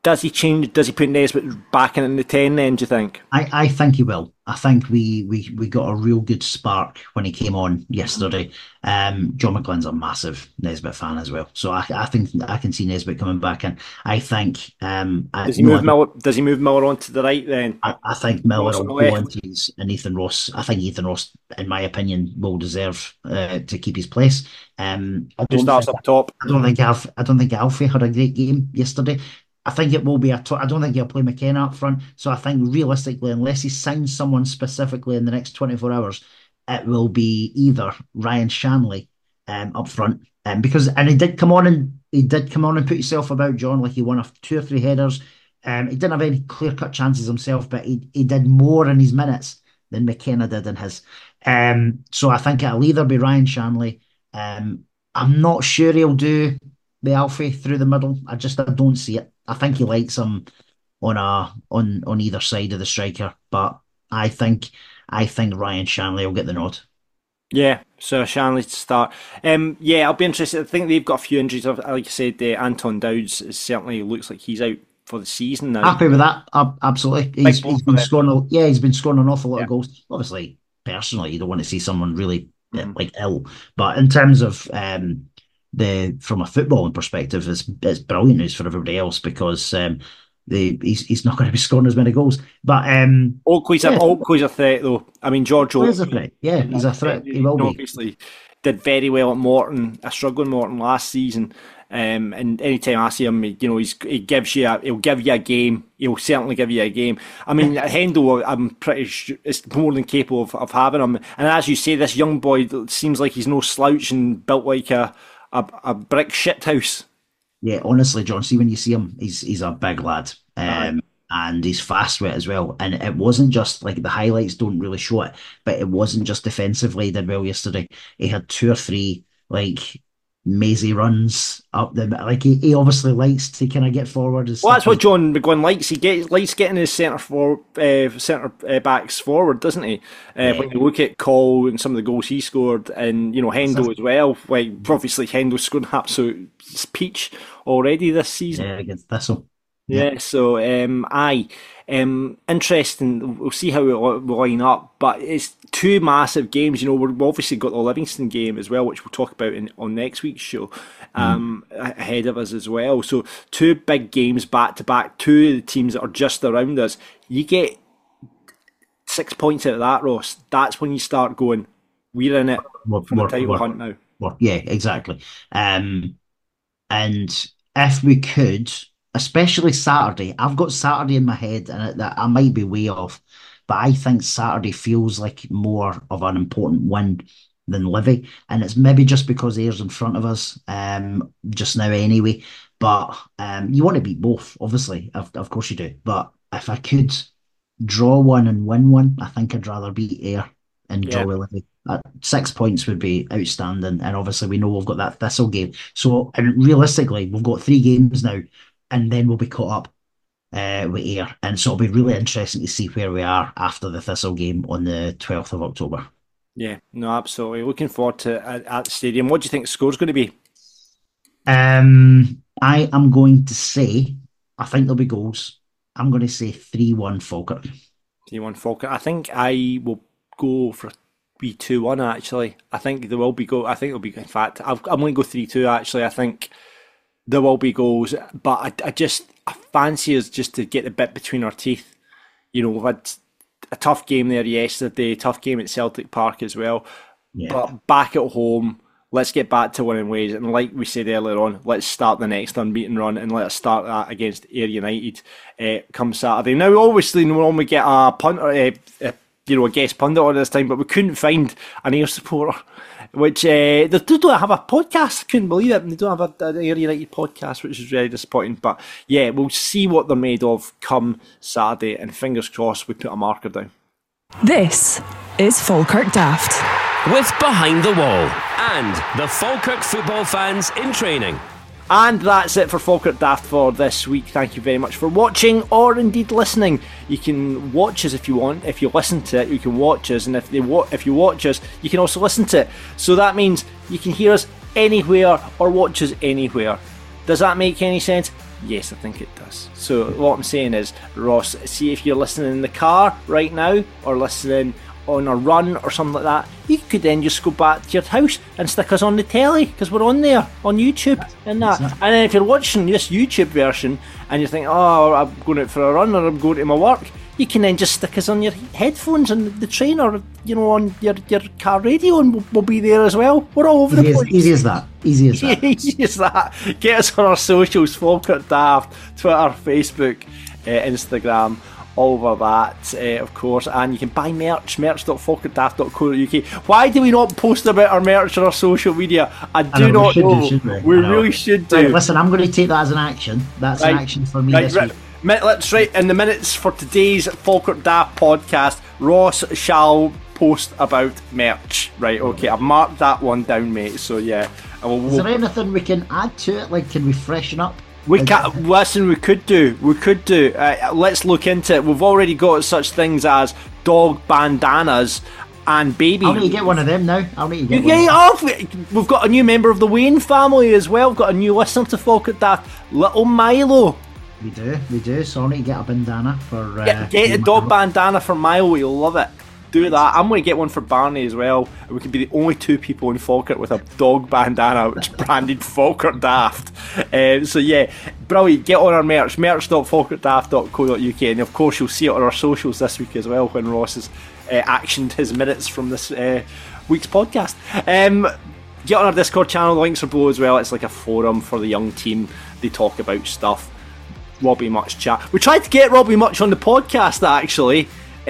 does he change? Does he put Nesbitt back in the ten then, do you think? I, I think he will. I think we, we, we got a real good spark when he came on yesterday. Um, John McGlynn's a massive Nesbitt fan as well, so I, I think I can see Nesbitt coming back in. I think. Um, does he move Miller? Does he move Miller onto the right then? I, I think Miller will go into his, and Ethan Ross. I think Ethan Ross, in my opinion, will deserve uh, to keep his place. Um, I Who starts up top? I don't think Alf, I don't think Alfie had a great game yesterday. I think it will be a. T- I don't think he'll play McKenna up front. So I think realistically, unless he signs someone specifically in the next twenty-four hours, it will be either Ryan Shanley um, up front, um, because and he did come on and he did come on and put himself about John, like he won a two or three headers. Um, he didn't have any clear cut chances himself, but he he did more in his minutes than McKenna did in his. Um, so I think it'll either be Ryan Shanley. Um, I'm not sure he'll do the Alfie through the middle. I just I don't see it. I think he likes him on a on on either side of the striker, but I think I think Ryan Shanley will get the nod. Yeah, so Shanley to start. Um, yeah, I'll be interested. I think they've got a few injuries. Like I said, uh, Anton Dowds certainly looks like he's out for the season now. Happy with that? Uh, absolutely. He's, he's been scoring. A, yeah, he's been scoring an awful lot yeah. of goals. Obviously, personally, you don't want to see someone really mm-hmm. uh, like ill, but in terms of um. The from a footballing perspective, it's, it's brilliant news for everybody else because um, the he's he's not going to be scoring as many goals. But um, Oakley's, yeah. a, Oakley's a threat, though. I mean, George Oakley is a threat. Yeah, he's a threat. He will be. Obviously, did very well at Morton, a struggling Morton last season. Um, and anytime I see him, you know, he's he gives you, a, he'll give you a game. He'll certainly give you a game. I mean, Hendo, I'm pretty sure is more than capable of, of having him. And as you say, this young boy seems like he's no slouch and built like a. A, a brick shithouse. Yeah, honestly, John, see when you see him, he's he's a big lad. Um, and he's fast with it as well. And it wasn't just like the highlights don't really show it, but it wasn't just defensively he did well yesterday. He had two or three like mazy runs up the like he, he obviously likes to kind of get forward. Well, that's what John McGlynn likes. He gets likes getting his centre for uh, centre uh, backs forward, doesn't he? Uh, yeah. When you look at Cole and some of the goals he scored, and you know Hendo as well. Like obviously Hendo's scored an absolute peach already this season. Yeah, against Thistle. Yeah, yeah. so um, aye, um, interesting. We'll see how it will line up, but it's two massive games. You know, we've obviously got the Livingston game as well, which we'll talk about in, on next week's show, um, mm. ahead of us as well. So two big games back to back. Two of the teams that are just around us. You get six points out of that, Ross. That's when you start going, we're in it we're, for the we're, title we're, hunt now. We're, yeah, exactly. Um, and if we could. Especially Saturday. I've got Saturday in my head and that I might be way off, but I think Saturday feels like more of an important win than Livy. And it's maybe just because Ayr's in front of us um, just now anyway. But um, you want to beat both, obviously. Of, of course you do. But if I could draw one and win one, I think I'd rather beat Ayr and draw yeah. with Livy. Uh, six points would be outstanding. And obviously we know we've got that Thistle game. So and realistically, we've got three games now. And then we'll be caught up uh, with Ayr. And so it'll be really interesting to see where we are after the Thistle game on the twelfth of October. Yeah, no, absolutely. Looking forward to it at, at the stadium. What do you think the score's going to be? Um, I am going to say, I think there'll be goals. I'm going to say three one Falkirk. three one Falkirk. I think I will go for three two one, actually. I think there will be goals. I think it'll be, in fact, I've, I'm going to go three two, actually. I think there will be goals, but I, I just I fancy us just to get a bit between our teeth. You know, we've had a tough game there yesterday, tough game at Celtic Park as well. Yeah. But back at home, let's get back to winning ways. And like we said earlier on, let's start the next unbeaten run and let's start that against Ayr United uh, come Saturday. Now, obviously, when we get a punter, uh, uh, you know, a guest pundit on this time, but we couldn't find an Ayr supporter. Which, uh, they don't have a podcast, I couldn't believe it, they don't have an Ayr United podcast, which is really disappointing, but yeah, we'll see what they're made of come Saturday, and fingers crossed we put a marker down. This is Falkirk Daft. With Behind the Wall, and the Falkirk football fans in training. And that's it for Falkirk Daft for this week. Thank you very much for watching or indeed listening. You can watch us if you want. If you listen to it, you can watch us. And if they wa- if you watch us, you can also listen to it. So that means you can hear us anywhere or watch us anywhere. Does that make any sense? Yes, I think it does. So what I'm saying is, Ross, see if you're listening in the car right now or listening on a run or something like that, you could then just go back to your house and stick us on the telly, because we're on there on YouTube and that. And then if you're watching this YouTube version and you think, oh, I'm going out for a run or I'm going to my work, you can then just stick us on your headphones on the train or, you know, on your, your car radio, and we'll, we'll be there as well. We're all over easy the place. As, easy as that. Easy as that. Easy as that. Get us on our socials, Falkirk Daft, Twitter, Facebook, uh, Instagram, all over that, uh, of course. And you can buy merch, merch dot falkirk daft dot co dot U K. Why do we not post about our merch on our social media? I do I know, not we know. Do, we, we really should do. Right, listen, I'm going to take that as an action. That's right. An action for me right, this right. week. Let's write in the minutes for today's Falkirk Daft podcast, Ross shall post about merch. Right, okay, I've marked that one down, mate. So yeah. Will, Is there anything we can add to it? Like, can we freshen up? We can listen. We could do. We could do. Uh, let's look into it. We've already got such things as dog bandanas and baby. I'll need to get one of them now. I'll need to get yeah, one. Yeah, we've got a new member of the Wayne family as well. We've got a new listener to Falkirk Daft, little Milo. We do, we do. So I'll need to get a bandana for. Uh, get get a dog bandana for Milo. You'll love it. Do that. I'm going to get one for Barney as well. We could be the only two people in Falkirk with a dog bandana which is branded Falkirk Daft. Uh, so yeah, brilliant. Get on our merch, merch dot falkirk daft dot co dot U K, and of course you'll see it on our socials this week as well when Ross has uh, actioned his minutes from this uh, week's podcast. Um, get on our Discord channel. The links are below as well. It's like a forum for the young team. They talk about stuff. Robbie Much chat. We tried to get Robbie Much on the podcast actually.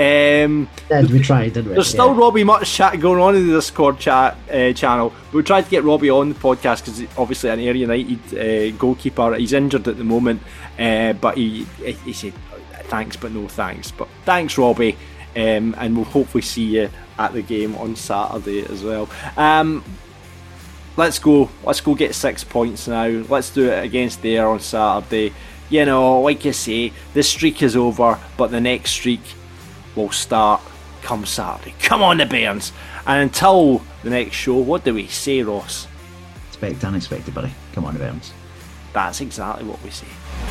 Um, yeah, we tried, didn't we? There's still yeah. Robbie Much chat going on in the Discord chat uh, channel. But we tried to get Robbie on the podcast because he's obviously an Ayr United uh, goalkeeper. He's injured at the moment, uh, but he he said thanks, but no thanks. But thanks, Robbie, um, and we'll hopefully see you at the game on Saturday as well. Um, let's go. Let's go get six points now. Let's do it against Ayr on Saturday. You know, like you say, this streak is over, but the next streak will start come Saturday. Come on, the Bairns. And until the next show, what do we say, Ross? Expect unexpected, buddy. Come on, the Bairns. That's exactly what we say.